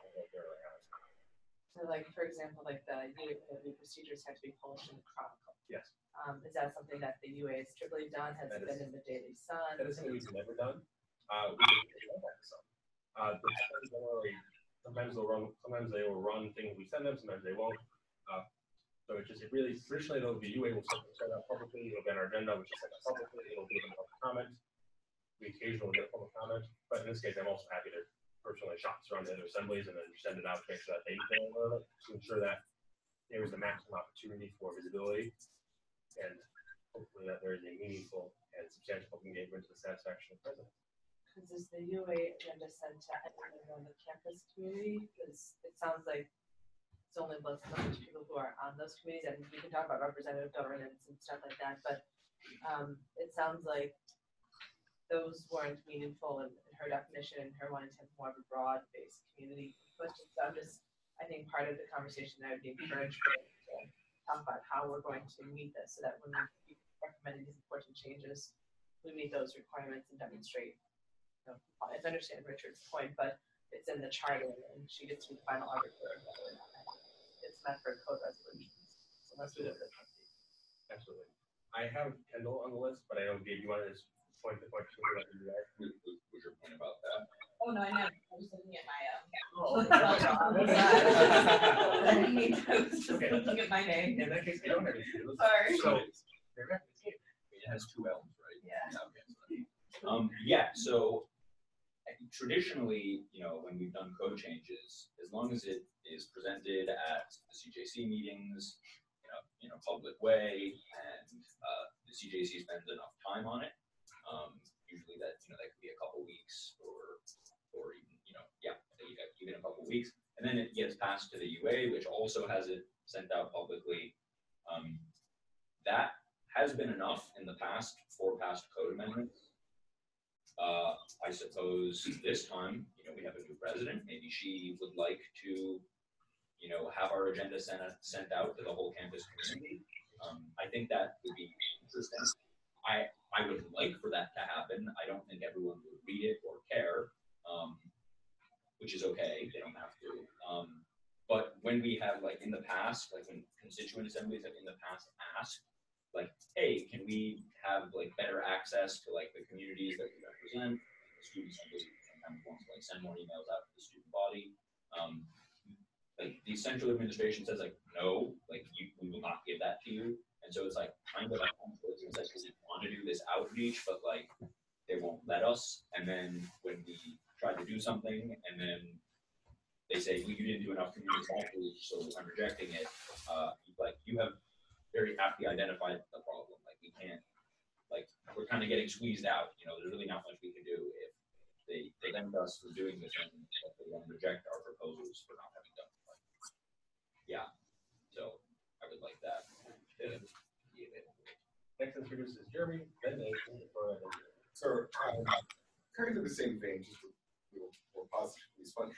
So like, for example, like the UA procedures have to be published in the Chronicle. Yes. Is that something that the UA has strictly done? Has it been in the Daily Sun? That is something we've never done. We can that some. Sometimes they will run things we send them, sometimes they won't. So it's just, traditionally though, the UA will set up publicly, it'll be on our agenda, which is set up publicly, it'll be a public comment. We occasionally get a public comment, but in this case, I'm also happy to personally shop this around to other assemblies and then send it out to make sure that they know it, to ensure that there is the maximum opportunity for visibility and hopefully that there is a meaningful and substantial public engagement to the satisfaction of the president. Because is the UA agenda sent to everyone in the campus community? Because it sounds like it's only listed on those people who are on those committees, and we can talk about representative governance and stuff like that, but it sounds like those weren't meaningful in her definition and her wanting to have more of a broad-based community. But I think part of the conversation I would be encouraged to talk about how we're going to meet this so that when we recommend these important changes, we meet those requirements and demonstrate. I understand Richard's point, but it's in the charter and she gets to be the final arbiter. It's meant for code resolutions, unless we do it. Absolutely. I have Kendall on the list, but I know Gabe, you wanted to point to point. Was your point about that? Oh, no, I know. I was looking at my, Oh, I was just Okay. looking at my name. in that case, I don't have any. Sorry. So, It has two L's, right? Yeah. Yeah, so traditionally, when we've done code changes, as long as it is presented at the CJC meetings, public way, and the CJC spends enough time on it, usually that could be a couple weeks or even, even a couple weeks, and then it gets passed to the UA, which also has it sent out publicly. That has been enough in the past for past code amendments. I suppose this time, we have a new president. Maybe she would like to, have our agenda sent out to the whole campus community. I think that would be interesting. I would like for that to happen. I don't think everyone would read it or care, which is okay. They don't have to. But when we have, in the past, when constituent assemblies have in the past asked, hey, can we have better access to the communities that we represent? The student assembly sometimes wants to send more emails out to the student body. The central administration says no, we will not give that to you. And so it's kind of because we want to do this outreach, but they won't let us. And then when we try to do something, and then they say, well, you didn't do enough community outreach, so I'm rejecting it. You have very aptly identified the problem. We can't, we're kind of getting squeezed out. There's really not much we can do if they prevent us from doing this and they want to reject our proposals for not having done it. Yeah, so I would like that. Next introduces Jeremy, then Nathan, before I do. So, Kind of in the same vein, just a little more positively fun.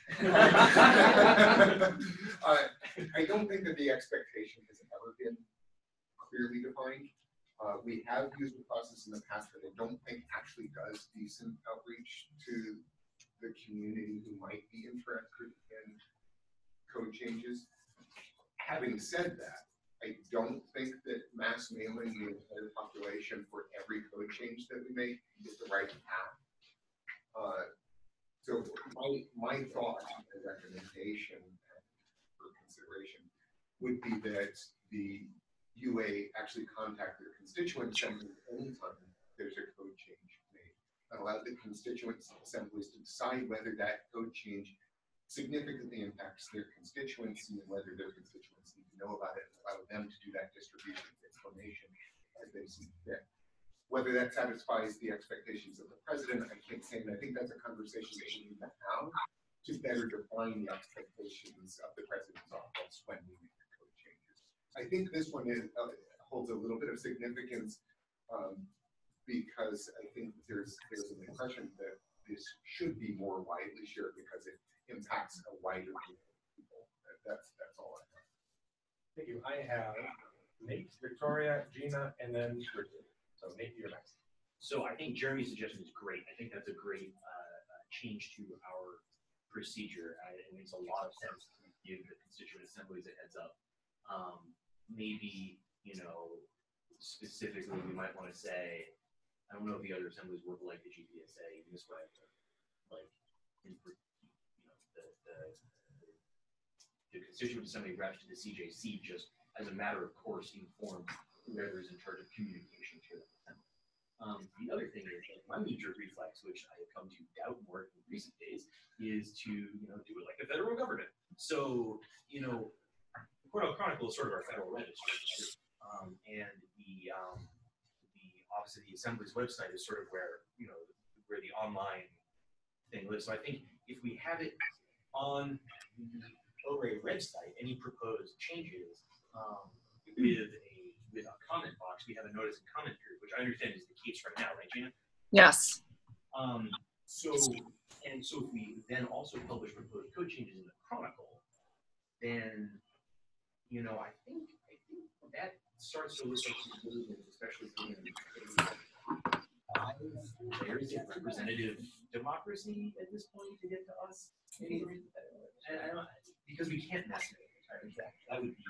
I don't think that the expectation has ever been clearly defined. We have used the process in the past that I don't think actually does decent outreach to the community who might be interested in code changes. Having said that, I don't think that mass mailing the entire population for every code change that we make is the right path. So my thought and recommendation for consideration would be that the UA actually contact their constituent assemblies anytime there's a code change made, and allow the constituent assemblies to decide whether that code change significantly impacts their constituency and whether their constituents need to know about it, and allow them to do that distribution of information as they see fit. Whether that satisfies the expectations of the president, I can't say, and I think that's a conversation that we need to have to better define the expectations of the president's office when we make the code changes. I think this one holds a little bit of significance because I think there's an impression that this should be more widely shared because it impacts a wider group of people. That's all I have. Thank you. I have Nate, Victoria, Gina, and then Richard. So Nate, you're next. So I think Jeremy's suggestion is great. I think that's a great change to our procedure. It makes a lot of sense to give the constituent assemblies a heads up. Maybe, specifically we might want to say, I don't know if the other assemblies work like the GPSA in this way, but the constituent assembly reps to the CJC just as a matter of course inform whoever is in charge of communication to the assembly. The other thing is that my knee-jerk reflex, which I have come to doubt more in recent days, is to do it like the federal government. So the Cordell Chronicle is sort of our federal register, right? And the Office of the Assembly's website is sort of where the online thing lives. So I think if we have it on the ORA website, any proposed changes with a comment box, we have a notice and comment period, which I understand is the case right now, right, Gina? Yes. So if we then also publish proposed code changes in the Chronicle, then I think that starts to look like some movement, especially for there is a representative democracy at this point to get to us. Because we can't mess with it. That would be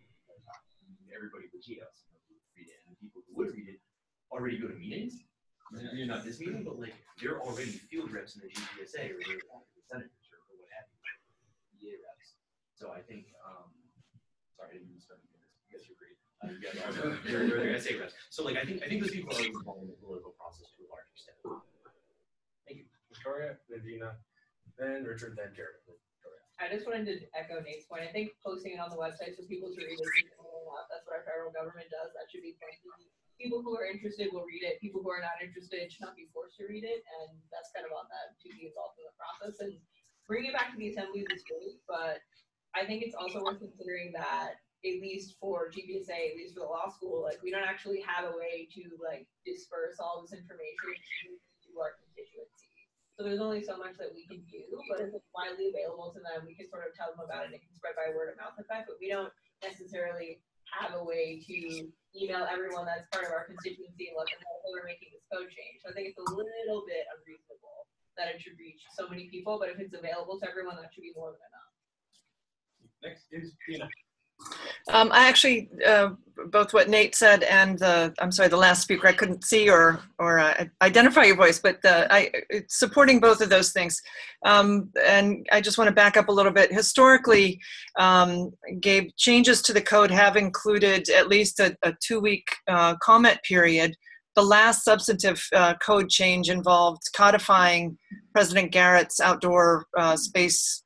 everybody would read us, read it, and the people who would read it already go to meetings. You're not this meeting, but like, they're already field reps in the GPSA or they're senators or what have you. EA reps. So I think, sorry, I didn't mean to start this. You guys are great. They're SA reps. So like, I think those people are involved in the political process to a large extent. Thank you. Victoria, then Gina, then Richard, then Jared. I just wanted to echo Nate's point. I think posting it on the website so people to read it is enough. That's what our federal government does. That should be plenty. People who are interested will read it. People who are not interested should not be forced to read it. And that's kind of on them to be involved in the process. And bringing it back to the assemblies is great, but I think it's also worth considering that at least for GPSA, at least for the law school, like we don't actually have a way to like disperse all this information to our constituency. So there's only so much that we can do, but if it's widely available to them, we can sort of tell them about it. It can spread by word of mouth effect, but we don't necessarily have a way to email everyone that's part of our constituency and let them know we're making this code change. So I think it's a little bit unreasonable that it should reach so many people, but if it's available to everyone, that should be more than enough. Next is Gina. I actually, both what Nate said and I'm sorry, the last speaker, I couldn't see or identify your voice, but supporting both of those things. And I just want to back up a little bit. Historically, Gabe, changes to the code have included at least a 2-week comment period. The last substantive code change involved codifying President Garrett's outdoor space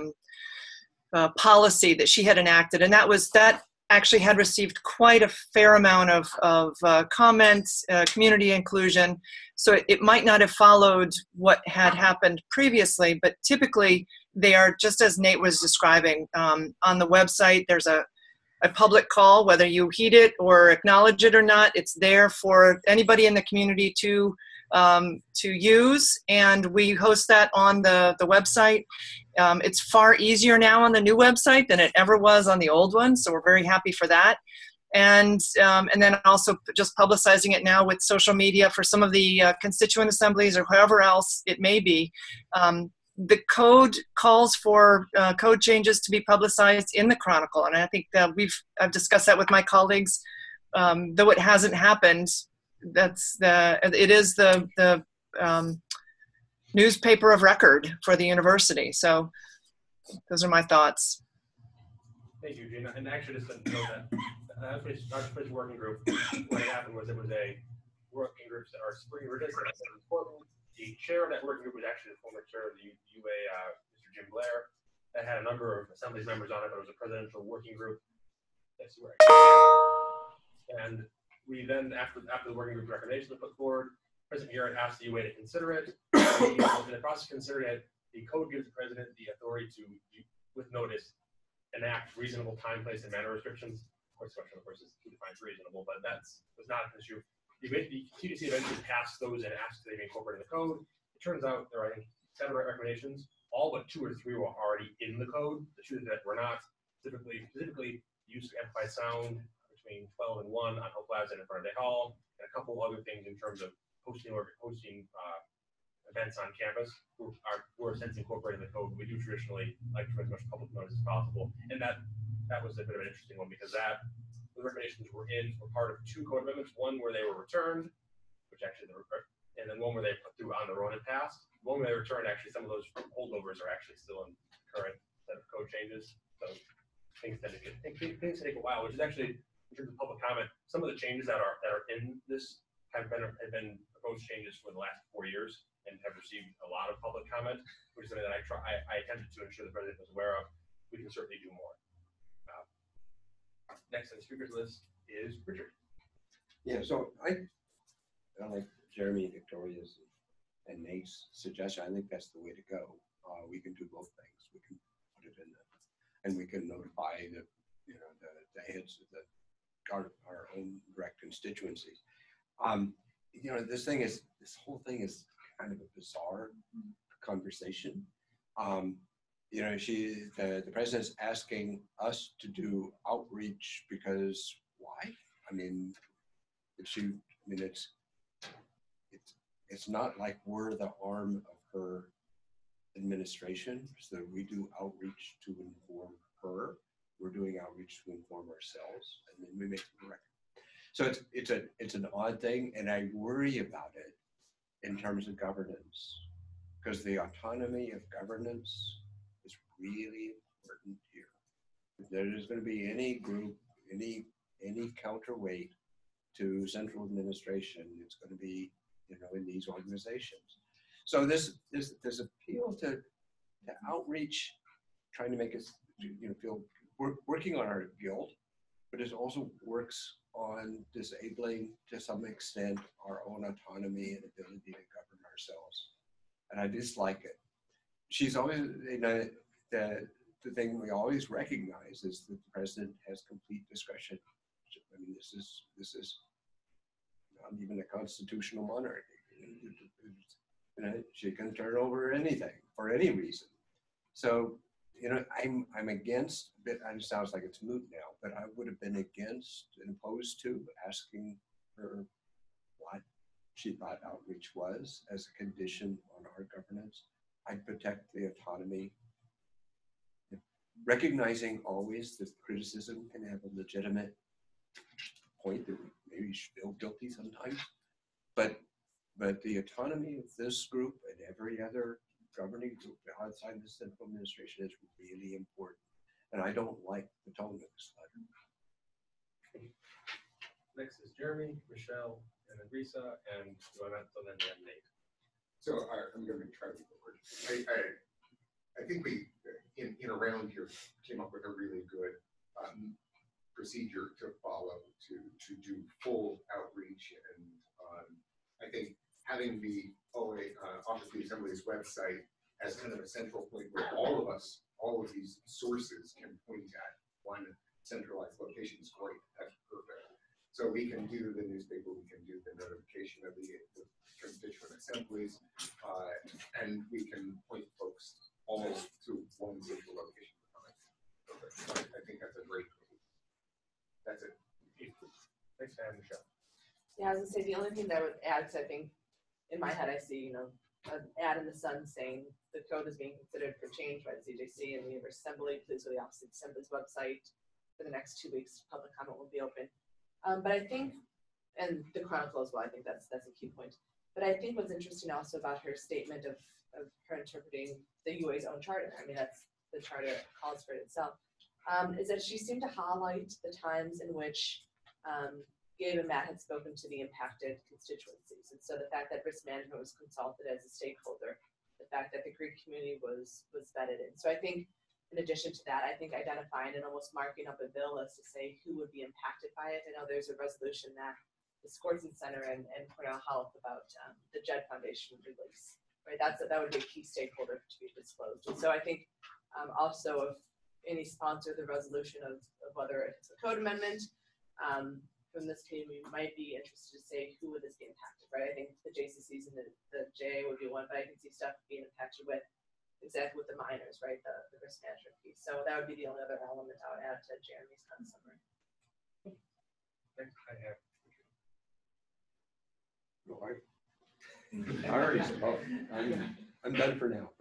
policy that she had enacted, and that actually had received quite a fair amount of comments, community inclusion. So it might not have followed what had happened previously, but typically they are just as Nate was describing. On the website, there's a public call, whether you heed it or acknowledge it or not. It's there for anybody in the community to use, and we host that on the website. It's far easier now on the new website than it ever was on the old one, so we're very happy for that. And then also just publicizing it now with social media for some of the constituent assemblies or whoever else it may be. The code calls for code changes to be publicized in the Chronicle, and I think that I've discussed that with my colleagues. Though it hasn't happened, it is the newspaper of record for the university. So those are my thoughts. Thank you, Gina. And actually, just to know that our first working group, what happened was it was a working group that our spring register that was important. The chair of that working group was actually the former chair of the UA, Mr. Jim Blair. That had a number of assemblies members on it, but it was a presidential working group. That's where and we then, after the working group recommendation was put forward, President Garrett asked the UA to consider it. In the process of considering it, the code gives the president the authority to, with notice, enact reasonable time, place, and manner restrictions. Of course, the question, of course, is who defines reasonable, but was not an issue. The CDC eventually passed those and asked if they be incorporated in the code. It turns out there are, I think, 7 recommendations. All but 2 or 3 were already in the code. The 2 that were not, specifically use of amplified sound between 12 and 1 on Hope Plaza and in front of the hall, and a couple other things in terms of hosting events on campus were since incorporated in the code. We do traditionally like to put as much public notice as possible, and that was a bit of an interesting one because the recommendations were part of 2 code amendments. One where they were returned, which actually and then one where they put through on their own and passed. One where they returned, actually some of those holdovers are actually still in the current set of code changes. So things tend to take a while, which is actually, in terms of public comment, some of the changes that are in this have been proposed changes for the last 4 years and have received a lot of public comment, which is something that I attempted to ensure the president was aware of. We can certainly do more. Next on the speakers list is Richard. Yeah, so I like Jeremy, Victoria's, and Nate's suggestion. I think that's the way to go. We can do both things. We can put it in and we can notify the heads of our own direct constituencies. This whole thing is kind of a bizarre conversation. The president's asking us to do outreach because why? It's not like we're the arm of her administration, so we do outreach to inform her. We're doing outreach to inform ourselves, and then we make the record. So it's an odd thing, and I worry about it in terms of governance, because the autonomy of governance is really important here. If there is going to be any group, any counterweight to central administration, it's going to be, in these organizations. So this appeal to outreach, trying to make us, feel working on our guilt, but it also works on disabling to some extent our own autonomy and ability to govern ourselves. And I dislike it. She's always, the thing we always recognize is that the president has complete discretion. I mean, this is not even a constitutional monarchy. She can turn over anything for any reason. So, I'm against, it sounds like it's moot now, but I would have been against and opposed to asking her what she thought outreach was as a condition on our governance. I'd protect the autonomy, recognizing always that criticism can have a legitimate point that maybe you feel guilty sometimes, but the autonomy of this group and every other governing group outside the central administration is really important. And I don't like the tone of this letter. Next is Jeremy, Michelle, and then Risa, and then Nate. So I'm going to try to be quick. I think we, in a round here, came up with a really good procedure to follow to do full outreach. And I think having the OA, Office of the Assembly's website as kind of a central point where all of these sources can point at one centralized location is great. That's perfect. So we can do the newspaper, we can do the notification of the constituent assemblies, and we can point folks all to one central location. Perfect. I think that's a great tool. That's it. Thanks, Michelle. Yeah, I was gonna say, the only thing that I would add, because I think in my head I see, an ad in the Sun saying the code is being considered for change by the CJC and the Universal Assembly. Please go to the Office of the Assembly's website. For the next 2 weeks, public comment will be open. But I think, and the Chronicle as well, I think that's a key point. But I think what's interesting also about her statement of her interpreting the UA's own charter, I mean, that's the charter calls for it itself, is that she seemed to highlight the times in which Gabe and Matt had spoken to the impacted constituencies. And so the fact that risk management was consulted as a stakeholder, the fact that the Greek community was vetted in. So I think in addition to that, I think identifying and almost marking up a bill as to say who would be impacted by it. I know there's a resolution that the Skorzen Center and Cornell Health about the JED Foundation release, right? That would be a key stakeholder to be disclosed. And so I think also if any sponsor of the resolution of whether it's a code amendment, from this community, we might be interested to say who would this be impacted, right? I think the JCCs and the JA would be one, but I can see stuff being impacted with exactly with the minors, right? The risk management piece. So that would be the only other element I would add to Jeremy's kind of summary. Next, I have. No, I already spoke. I'm done for now.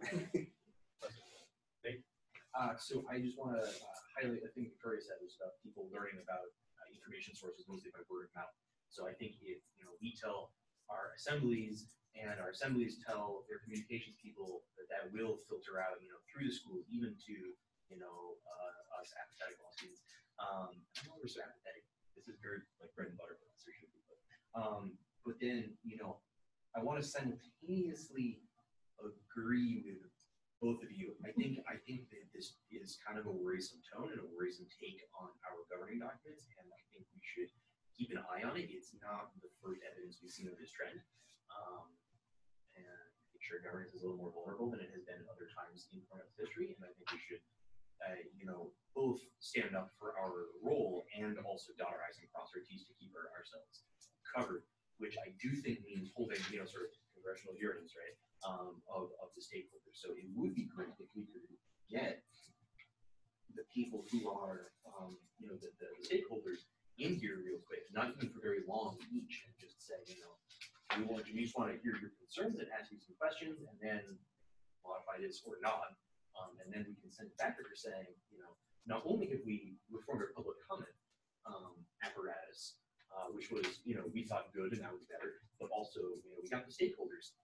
So I just want to highlight the thing Victoria said was about people learning about information sources mostly by word of mouth. So I think if we tell our assemblies and our assemblies tell their communications people that will filter out through the schools, even to us apathetic law students. I know we're so apathetic. This is very like bread and butter for us, or should be. But then I want to simultaneously agree with both of you. I think that this is kind of a worrisome tone and a worrisome take on our governing documents, and I think we should keep an eye on it. It's not the first evidence we've seen of this trend, and make sure governance is a little more vulnerable than it has been at other times in Cornell's history. And I think we should, both stand up for our role and also dot our I's and cross our T's to keep ourselves covered, which I do think means holding, sort of congressional hearings, right? Of the stakeholders. So it would be great if we could get the people who are, the stakeholders in here real quick, not even for very long each, and just say, we just want to hear your concerns and ask you some questions, and then modify this or not, and then we can send it back to her saying, not only have we reformed our public comment apparatus, which was, we thought good and that was better, but also, we got the stakeholders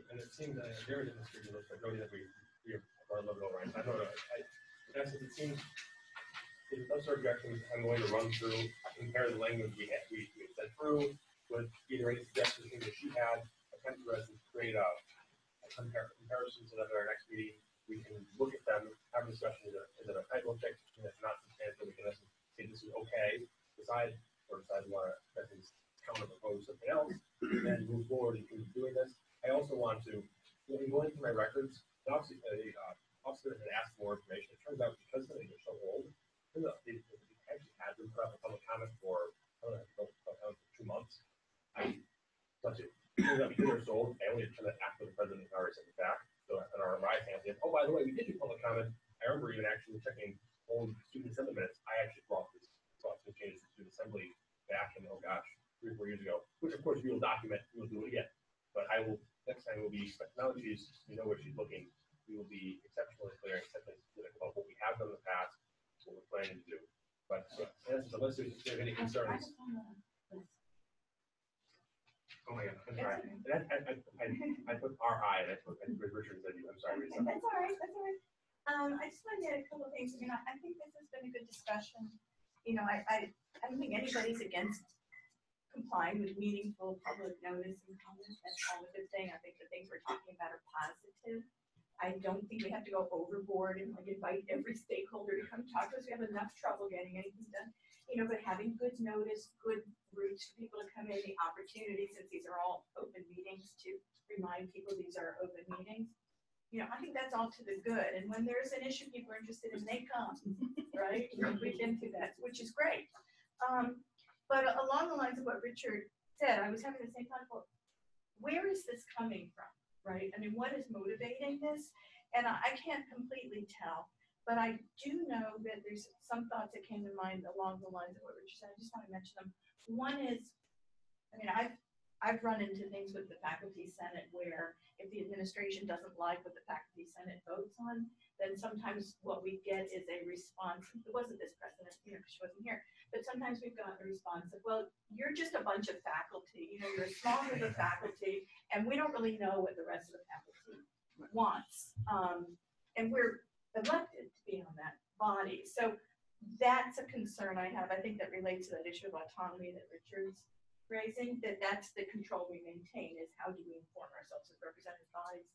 and it seems that there is a history list, but Jody, that we are a little bit over. I don't know. That's it seems. If those objections, I'm going to run through, compare the language we sent through with either any suggestions that she had, attempt to create a comparison so that at our next meeting, we can look at them, have a discussion, is it a typo check, that's not substantial, we can say this is okay, decide we want to counter propose something else, and then move forward and keep doing this. I also want to, in going through my records, obviously, officer had asked for more information. It turns out because they're so old, they actually had them put up a public comment for, I don't know, for 2 months. But it turns out because they're so old, I only turned that after the president had already sent it back. So in our rise family, oh, by the way, we did do public comment. I remember even actually checking old student assembly minutes. I actually brought some changes to student assembly back in, oh gosh, 3 or 4 years ago, which of course we will document, we will do it again. But I will, next time we'll be, now that she's, we know where she's looking, we will be exceptionally clear and exceptionally specific about what we have done in the past, what we're planning to do. But unless there's any concerns. Oh my God, I'm sorry. I put R.I. and I put Richard said you. I'm sorry, Lisa. That's all right. That's all right. I just wanted to add a couple of things. I mean, I think this has been a good discussion. You know, I don't think anybody's against complying with meaningful public notice and comments. That's all a good thing. I think the things we're talking about are positive. I don't think we have to go overboard and like invite every stakeholder to come talk to us. We have enough trouble getting anything done. You know, but having good notice, good routes for people to come in, the opportunity, since these are all open meetings, to remind people these are open meetings. You know, I think that's all to the good. And when there's an issue people are interested in, they come, right? We can do that, which is great. But along the lines of what Richard said, I was having the same thought, well, where is this coming from, right? I mean, what is motivating this? And I can't completely tell, but I do know that there's some thoughts that came to mind along the lines of what Richard said. I just want to mention them. One is, I mean, I've run into things with the faculty senate where if the administration doesn't like what the faculty senate votes on, then sometimes what we get is a response. It wasn't this president, you know, because she wasn't here, but sometimes we've got a response of, well, you're just a bunch of faculty, you know, you're a small group of faculty, and we don't really know what the rest of the faculty wants. And we're elected to be on that body. So that's a concern I have. I think that relates to that issue of autonomy that Richard's raising, that's the control we maintain, is how do we inform ourselves as representative bodies.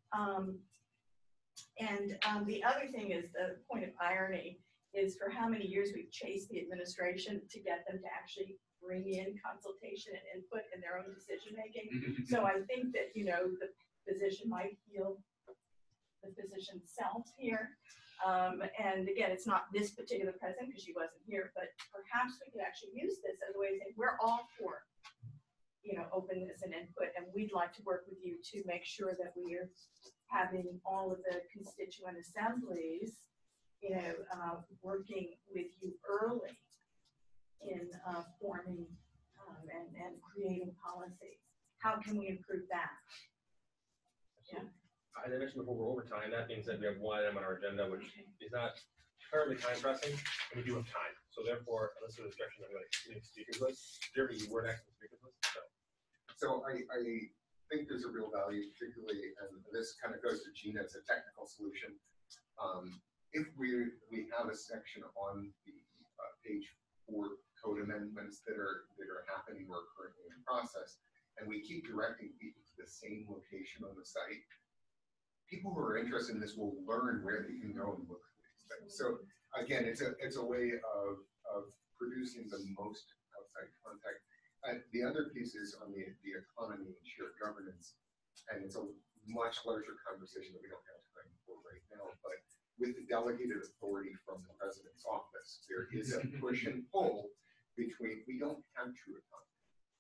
The other thing is the point of irony is for how many years we've chased the administration to get them to actually bring in consultation and input in their own decision making. So I think that, you know, the physician might feel the physician's self here. And again, it's not this particular president because she wasn't here, but perhaps we could actually use this as a way of saying we're all for, you know, openness and input, and we'd like to work with you to make sure that we are having all of the constituent assemblies, you know, working with you early in forming and creating policies. How can we improve that? Yeah. I mentioned before we're over time. That being said, we have one item on our agenda which is not terribly time pressing, and we do have time. So therefore, unless there's objection, I'm going to leave speakers list. Jeremy, you were next on the speakers list. So I think there's a real value, particularly, and this kind of goes to Gina as a technical solution. If we have a section on the page 4 code amendments that are happening or currently in process, and we keep directing people to the same location on the site, people who are interested in this will learn where they can go and look for these things. So again, it's a way of producing the most outside contact. The other piece is on the economy and shared governance, and it's a much larger conversation that we don't have time for right now. But with the delegated authority from the president's office, there is a push and pull between. We don't have true autonomy.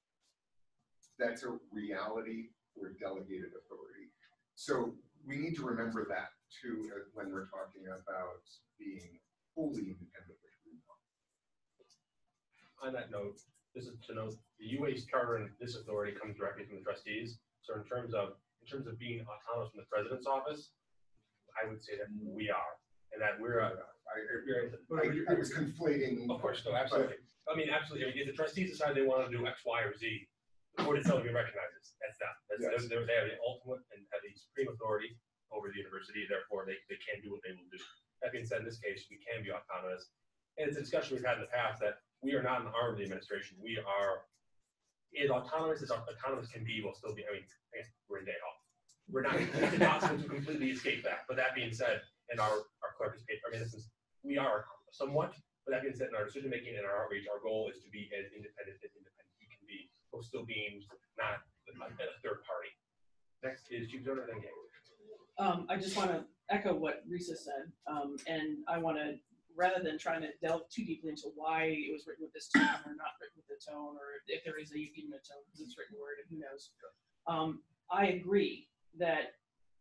That's a reality for delegated authority. So we need to remember that too when we're talking about being fully independent, which we want. On that note, this is to note the UA's charter and this authority comes directly from the trustees. So in terms of being autonomous from the president's office, I would say that we are, and that we're. I was conflating. Of course, no, absolutely. I mean, absolutely. I mean, if the trustees decide they want to do X, Y, or Z, the board itself even recognizes that's them. Yes. They have the ultimate and have the supreme authority over the university, therefore they can do what they will do. That being said, in this case, we can be autonomous. And it's a discussion we've had in the past that we are not an arm of the administration. We are as autonomous can be, will still be, I guess we're in day off. We're not, it's impossible to completely escape that. But that being said, and our clerk is paid, we are somewhat, but that being said, in our decision making and our outreach, our goal is to be as independent we can be, while still being not a third party. Next is Chief Donor, then Gabe. I just want to echo what Risa said, and I want to, rather than trying to delve too deeply into why it was written with this tone or not written with the tone, or if there is even a tone because it's written word and who knows. I agree that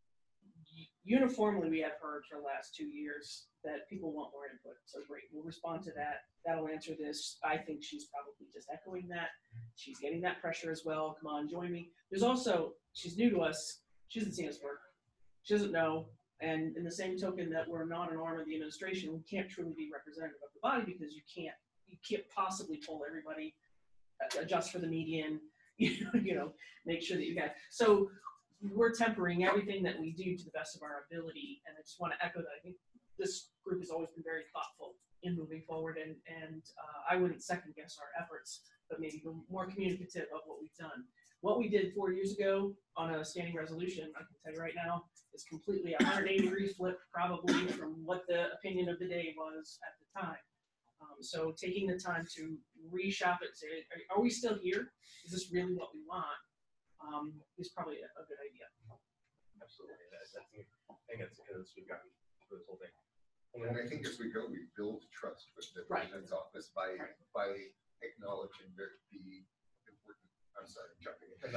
uniformly we have heard for the last 2 years that people want more input. So great, we'll respond to that. That'll answer this. I think she's probably just echoing that. She's getting that pressure as well. Come on, join me. There's also, she's new to us. She hasn't seen us work. She doesn't know. And in the same token that we're not an arm of the administration, we can't truly be representative of the body because you can't possibly pull everybody, adjust for the median, make sure that you got. So we're tempering everything that we do to the best of our ability. And I just want to echo that. I think this group has always been very thoughtful in moving forward, and I wouldn't second guess our efforts, but maybe be more communicative of what we've done. What we did 4 years ago on a standing resolution, I can tell you right now, is completely a 180-degree flip probably from what the opinion of the day was at the time. So taking the time to reshop it, say, are we still here? Is this really what we want? Is probably a good idea. Absolutely. I think that's because we've gotten through this whole thing. And I think as we go, we build trust with the president's office by acknowledging the important. I'm sorry, I'm jumping in.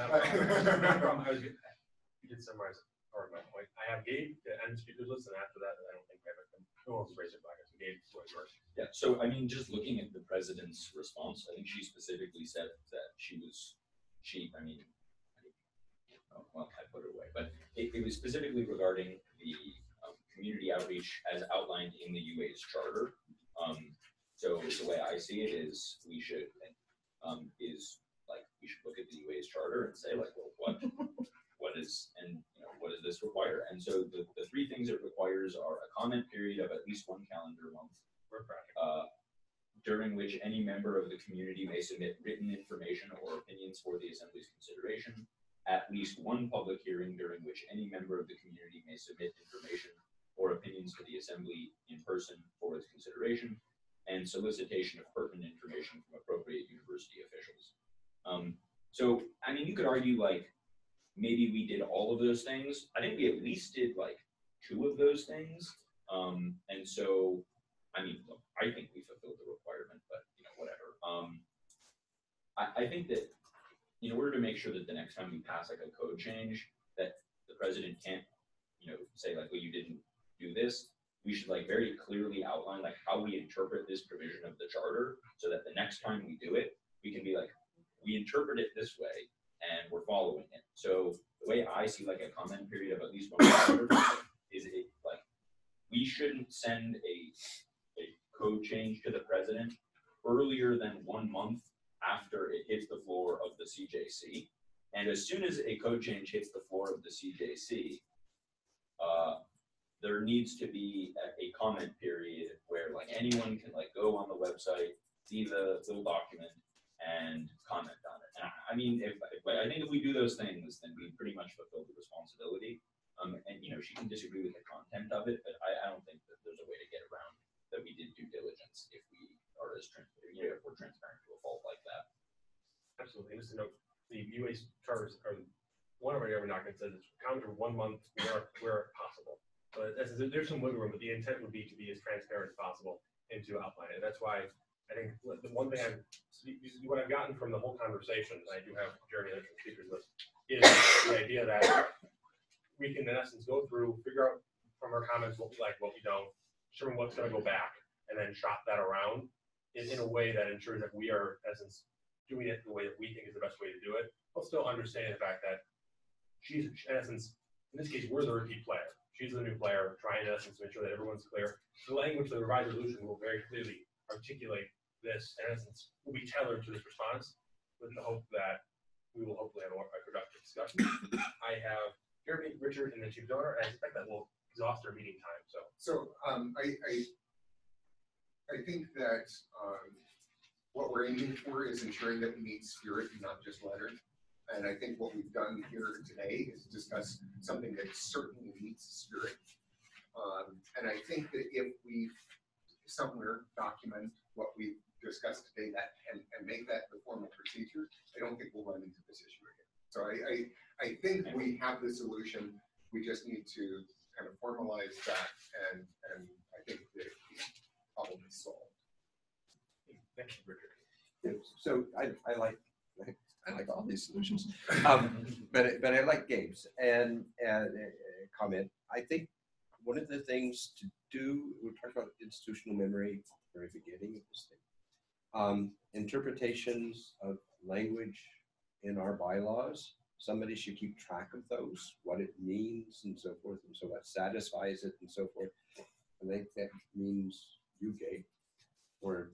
You did summarize part of my point. I have Gabe to end speakers list, and after that, I don't think we have no one's raised their flag. So Gabe, what's yours? Yeah, so I mean, just looking at the president's response, I think she specifically said that I put it away, but it was specifically regarding the community outreach as outlined in the UA's charter. So the way I see it is we should look at the UA's charter and say like, well, what does this require? And so the three things it requires are a comment period of at least 1 calendar month, during which any member of the community may submit written information or opinions for the Assembly's consideration, at least one public hearing during which any member of the community may submit information or opinions to the Assembly in person for its consideration, and solicitation of pertinent information from appropriate university officials. So, I mean, you could argue like, maybe we did all of those things. I think we at least did like 2 of those things. And so, I mean, look, I think we fulfilled the requirement, but whatever. I think that in order to make sure that the next time we pass like a code change, that the president can't, say like, well, you didn't do this. We should like very clearly outline like how we interpret this provision of the charter, so that the next time we do it, we can be like, we interpret it this way and we're following it. So the way I see like a comment period of at least 1 calendar is it like, we shouldn't send a code change to the president earlier than 1 month after it hits the floor of the CJC. And as soon as a code change hits the floor of the CJC, there needs to be a comment period where like anyone can like go on the website, see the little document, and comment on it. And I mean, I think if we do those things, then we pretty much fulfill the responsibility. And she can disagree with the content of it, but I don't think that there's a way to get around that we did due diligence if we are as transparent, if we're transparent to a fault like that. Absolutely. Just to note, the UA's charters are one of our government documents says it's calendar 1 month where possible. But there's some wiggle room, but the intent would be to be as transparent as possible and to outline it. That's why I think the one thing what I've gotten from the whole conversation, and I do have Jeremy on the speakers list, is the idea that we can in essence go through, figure out from our comments what we like, what we don't, determine what's going to go back, and then shop that around in a way that ensures that we are, in essence, doing it the way that we think is the best way to do it, while still understanding the fact that she's, in essence, in this case, we're the repeat player. She's the new player, trying in essence to make sure that everyone's clear. The language of the revised resolution will very clearly articulate this, in essence, will be tailored to this response, with the hope that we will hopefully have a productive discussion. I have Jeremy, Richard, and the chief donor, and I expect that will exhaust our meeting time, so. So I think that what we're aiming for is ensuring that we meet spirit and not just letter. And I think what we've done here today is discuss something that certainly meets spirit. And I think that if we somewhere document what we've discussed today that and make that the formal procedure, I don't think we'll run into this issue again. So I think we have the solution. We just need to kind of formalize that, and I think that the problem is solved. Thank you, Richard. So I like all these solutions, but I like Gabe's and comment. I think one of the things to do, we talked about institutional memory at the very beginning of this thing. Interpretations of language in our bylaws, somebody should keep track of those, what it means and so forth, and so what satisfies it and so forth. I think that means you, Gabe, or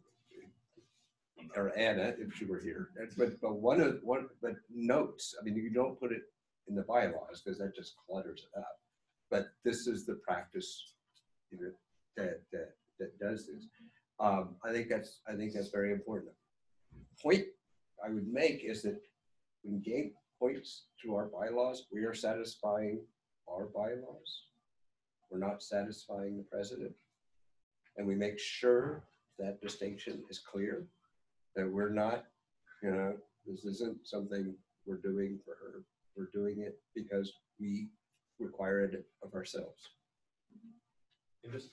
Anna, if she were here. But but notes, I mean, you don't put it in the bylaws because that just clutters it up. But this is the practice, you know, that does this. I think that's very important. Point I would make is that when Gabe points to our bylaws, we are satisfying our bylaws. We're not satisfying the president, and we make sure that distinction is clear. That we're not, you know, this isn't something we're doing for her. We're doing it because we require it of ourselves. And just,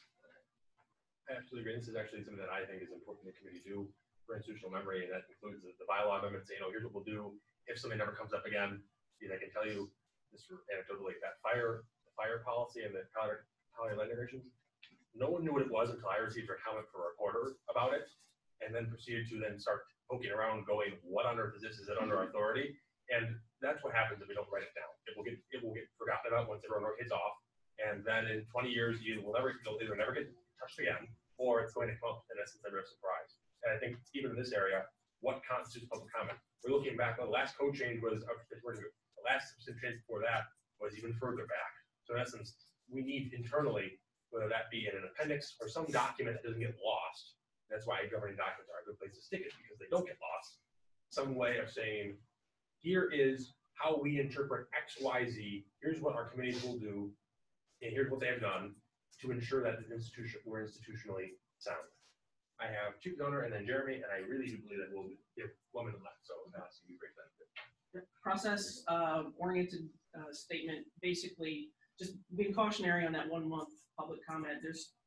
I absolutely agree. This is actually something that I think is important the committee do for institutional memory, and that includes the bylaw amendment saying, here's what we'll do if something never comes up again. I can tell you this anecdotally, that fire policy and the Collier land regulations, no one knew what it was until I received a comment from a reporter about it, and then proceeded to then start poking around going, what on earth is this? Is it under authority? And that's what happens if we don't write it down. It will get forgotten about once everyone hits off. And then in 20 years, it'll either never get touched again, or it's going to come up in essence under a surprise. And I think even in this area, what constitutes public comment? We're looking back, the last code change was, the last substantive change before that was even further back. So in essence, we need internally, whether that be in an appendix or some document that doesn't get lost. That's why governing documents are a good place to stick it, because they don't get lost. Some way of saying, here is how we interpret X, Y, Z. Here's what our committees will do, and here's what they have done to ensure that we're institutionally sound. I have Chief Donor and then Jeremy, and I really do believe that we'll give 1 minute left, so that's a great benefit. Process oriented statement, basically just being cautionary on that 1 month public comment.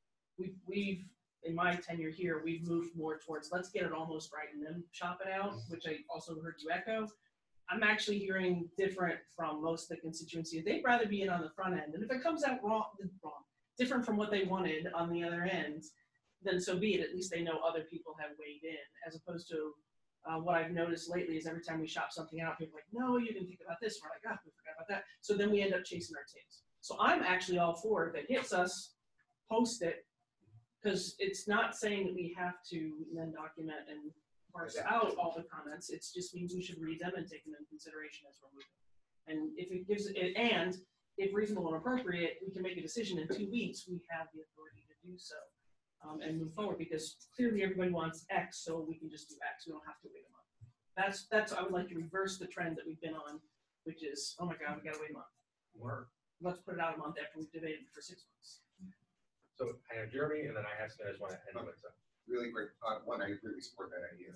We've in my tenure here, we've moved more towards let's get it almost right and then shop it out, which I also heard you echo. I'm actually hearing different from most of the constituency. They'd rather be in on the front end. And if it comes out wrong, different from what they wanted on the other end, then so be it. At least they know other people have weighed in, as opposed to what I've noticed lately is every time we shop something out, people are like, no, you didn't think about this. We're like, oh, we forgot about that. So then we end up chasing our tails. So I'm actually all for it. If it hits us, post it, because it's not saying that we have to then document and parse out all the comments. It just means we should read them and take them into consideration as we're moving. And if it gives it, and if reasonable and appropriate, we can make a decision in 2 weeks. We have the authority to do so and move forward, because clearly everybody wants X, so we can just do X. We don't have to wait a month. That's I would like to reverse the trend that we've been on, which is, oh my God, we got to wait a month. Or let's put it out a month after we've debated for 6 months. So I have Jeremy, and then I just want to end with something. Really quick, one, I really support that idea.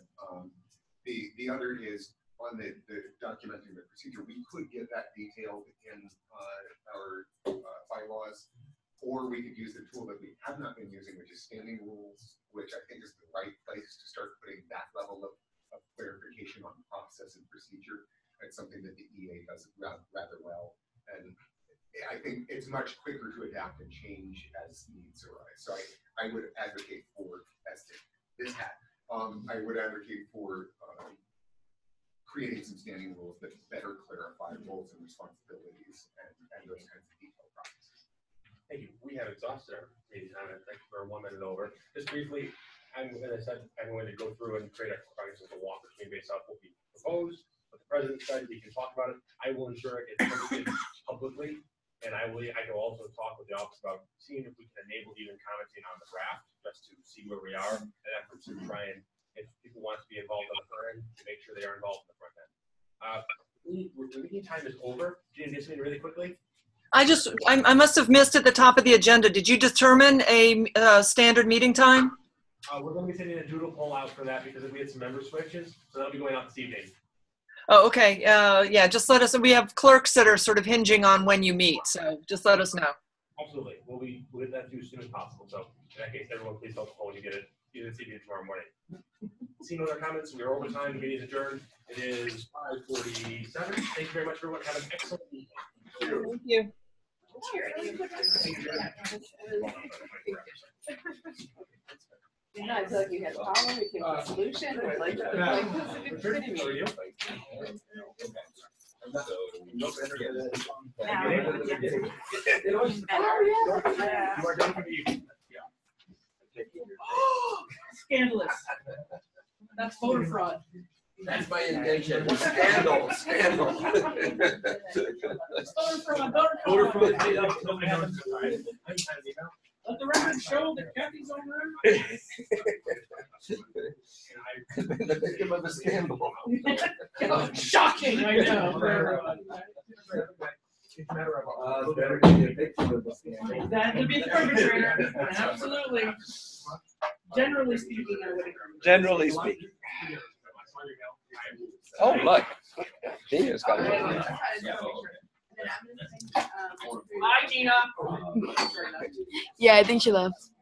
The other is on the documenting the procedure. We could get that detailed in our bylaws, or we could use the tool that we have not been using, which is standing rules, which I think is the right place to start putting that level of clarification on process and procedure. It's something that the EA does rather well. And I think it's much quicker to adapt and change as needs arise. So I would advocate for, as this hat, I would advocate for creating some standing rules that better clarify roles and responsibilities and those kinds of detailed processes. Thank you. We have exhausted our meeting time. Thank you for 1 minute over. Just briefly, as I said, I'm going to go through and create a walk between based off what we proposed, what the president said, we can talk about it. I will ensure it gets posted publicly. And I can also talk with the office about seeing if we can enable even commenting on the draft, just to see where we are, and efforts to try and, if people want to be involved on the front end, to make sure they are involved in the front end. The meeting time is over. Gina, just really quickly. I must have missed at the top of the agenda. Did you determine a standard meeting time? We're going to be sending a doodle poll out for that because we had some member switches, so that'll be going out this evening. Oh, okay. Yeah, just let us, we have clerks that are sort of hinging on when you meet, so just let us know. Absolutely. We'll get that to you as soon as possible. So in that case, everyone please don't phone, you get it either this evening or tomorrow morning. Seeing no other comments, we are over time. The meeting is adjourned. It is 5:47. Thank you very much, everyone. Have an excellent evening. Thank you. I feel like you had a problem, we came to a solution, or like this is a good city meeting. You are done for the evening. Scandalous. That's voter fraud. That's my intention. Scandal, scandal. Voter fraud. Let the record show that Kathy's on The victim of a scandal. Shocking, I know. It's a matter of. Better to be a victim of a scandal. That could be the perpetrator, absolutely. Generally speaking, I would agree. Generally speaking. Oh, look. Gina's got it. Bye, Gina. Yeah, I think she left.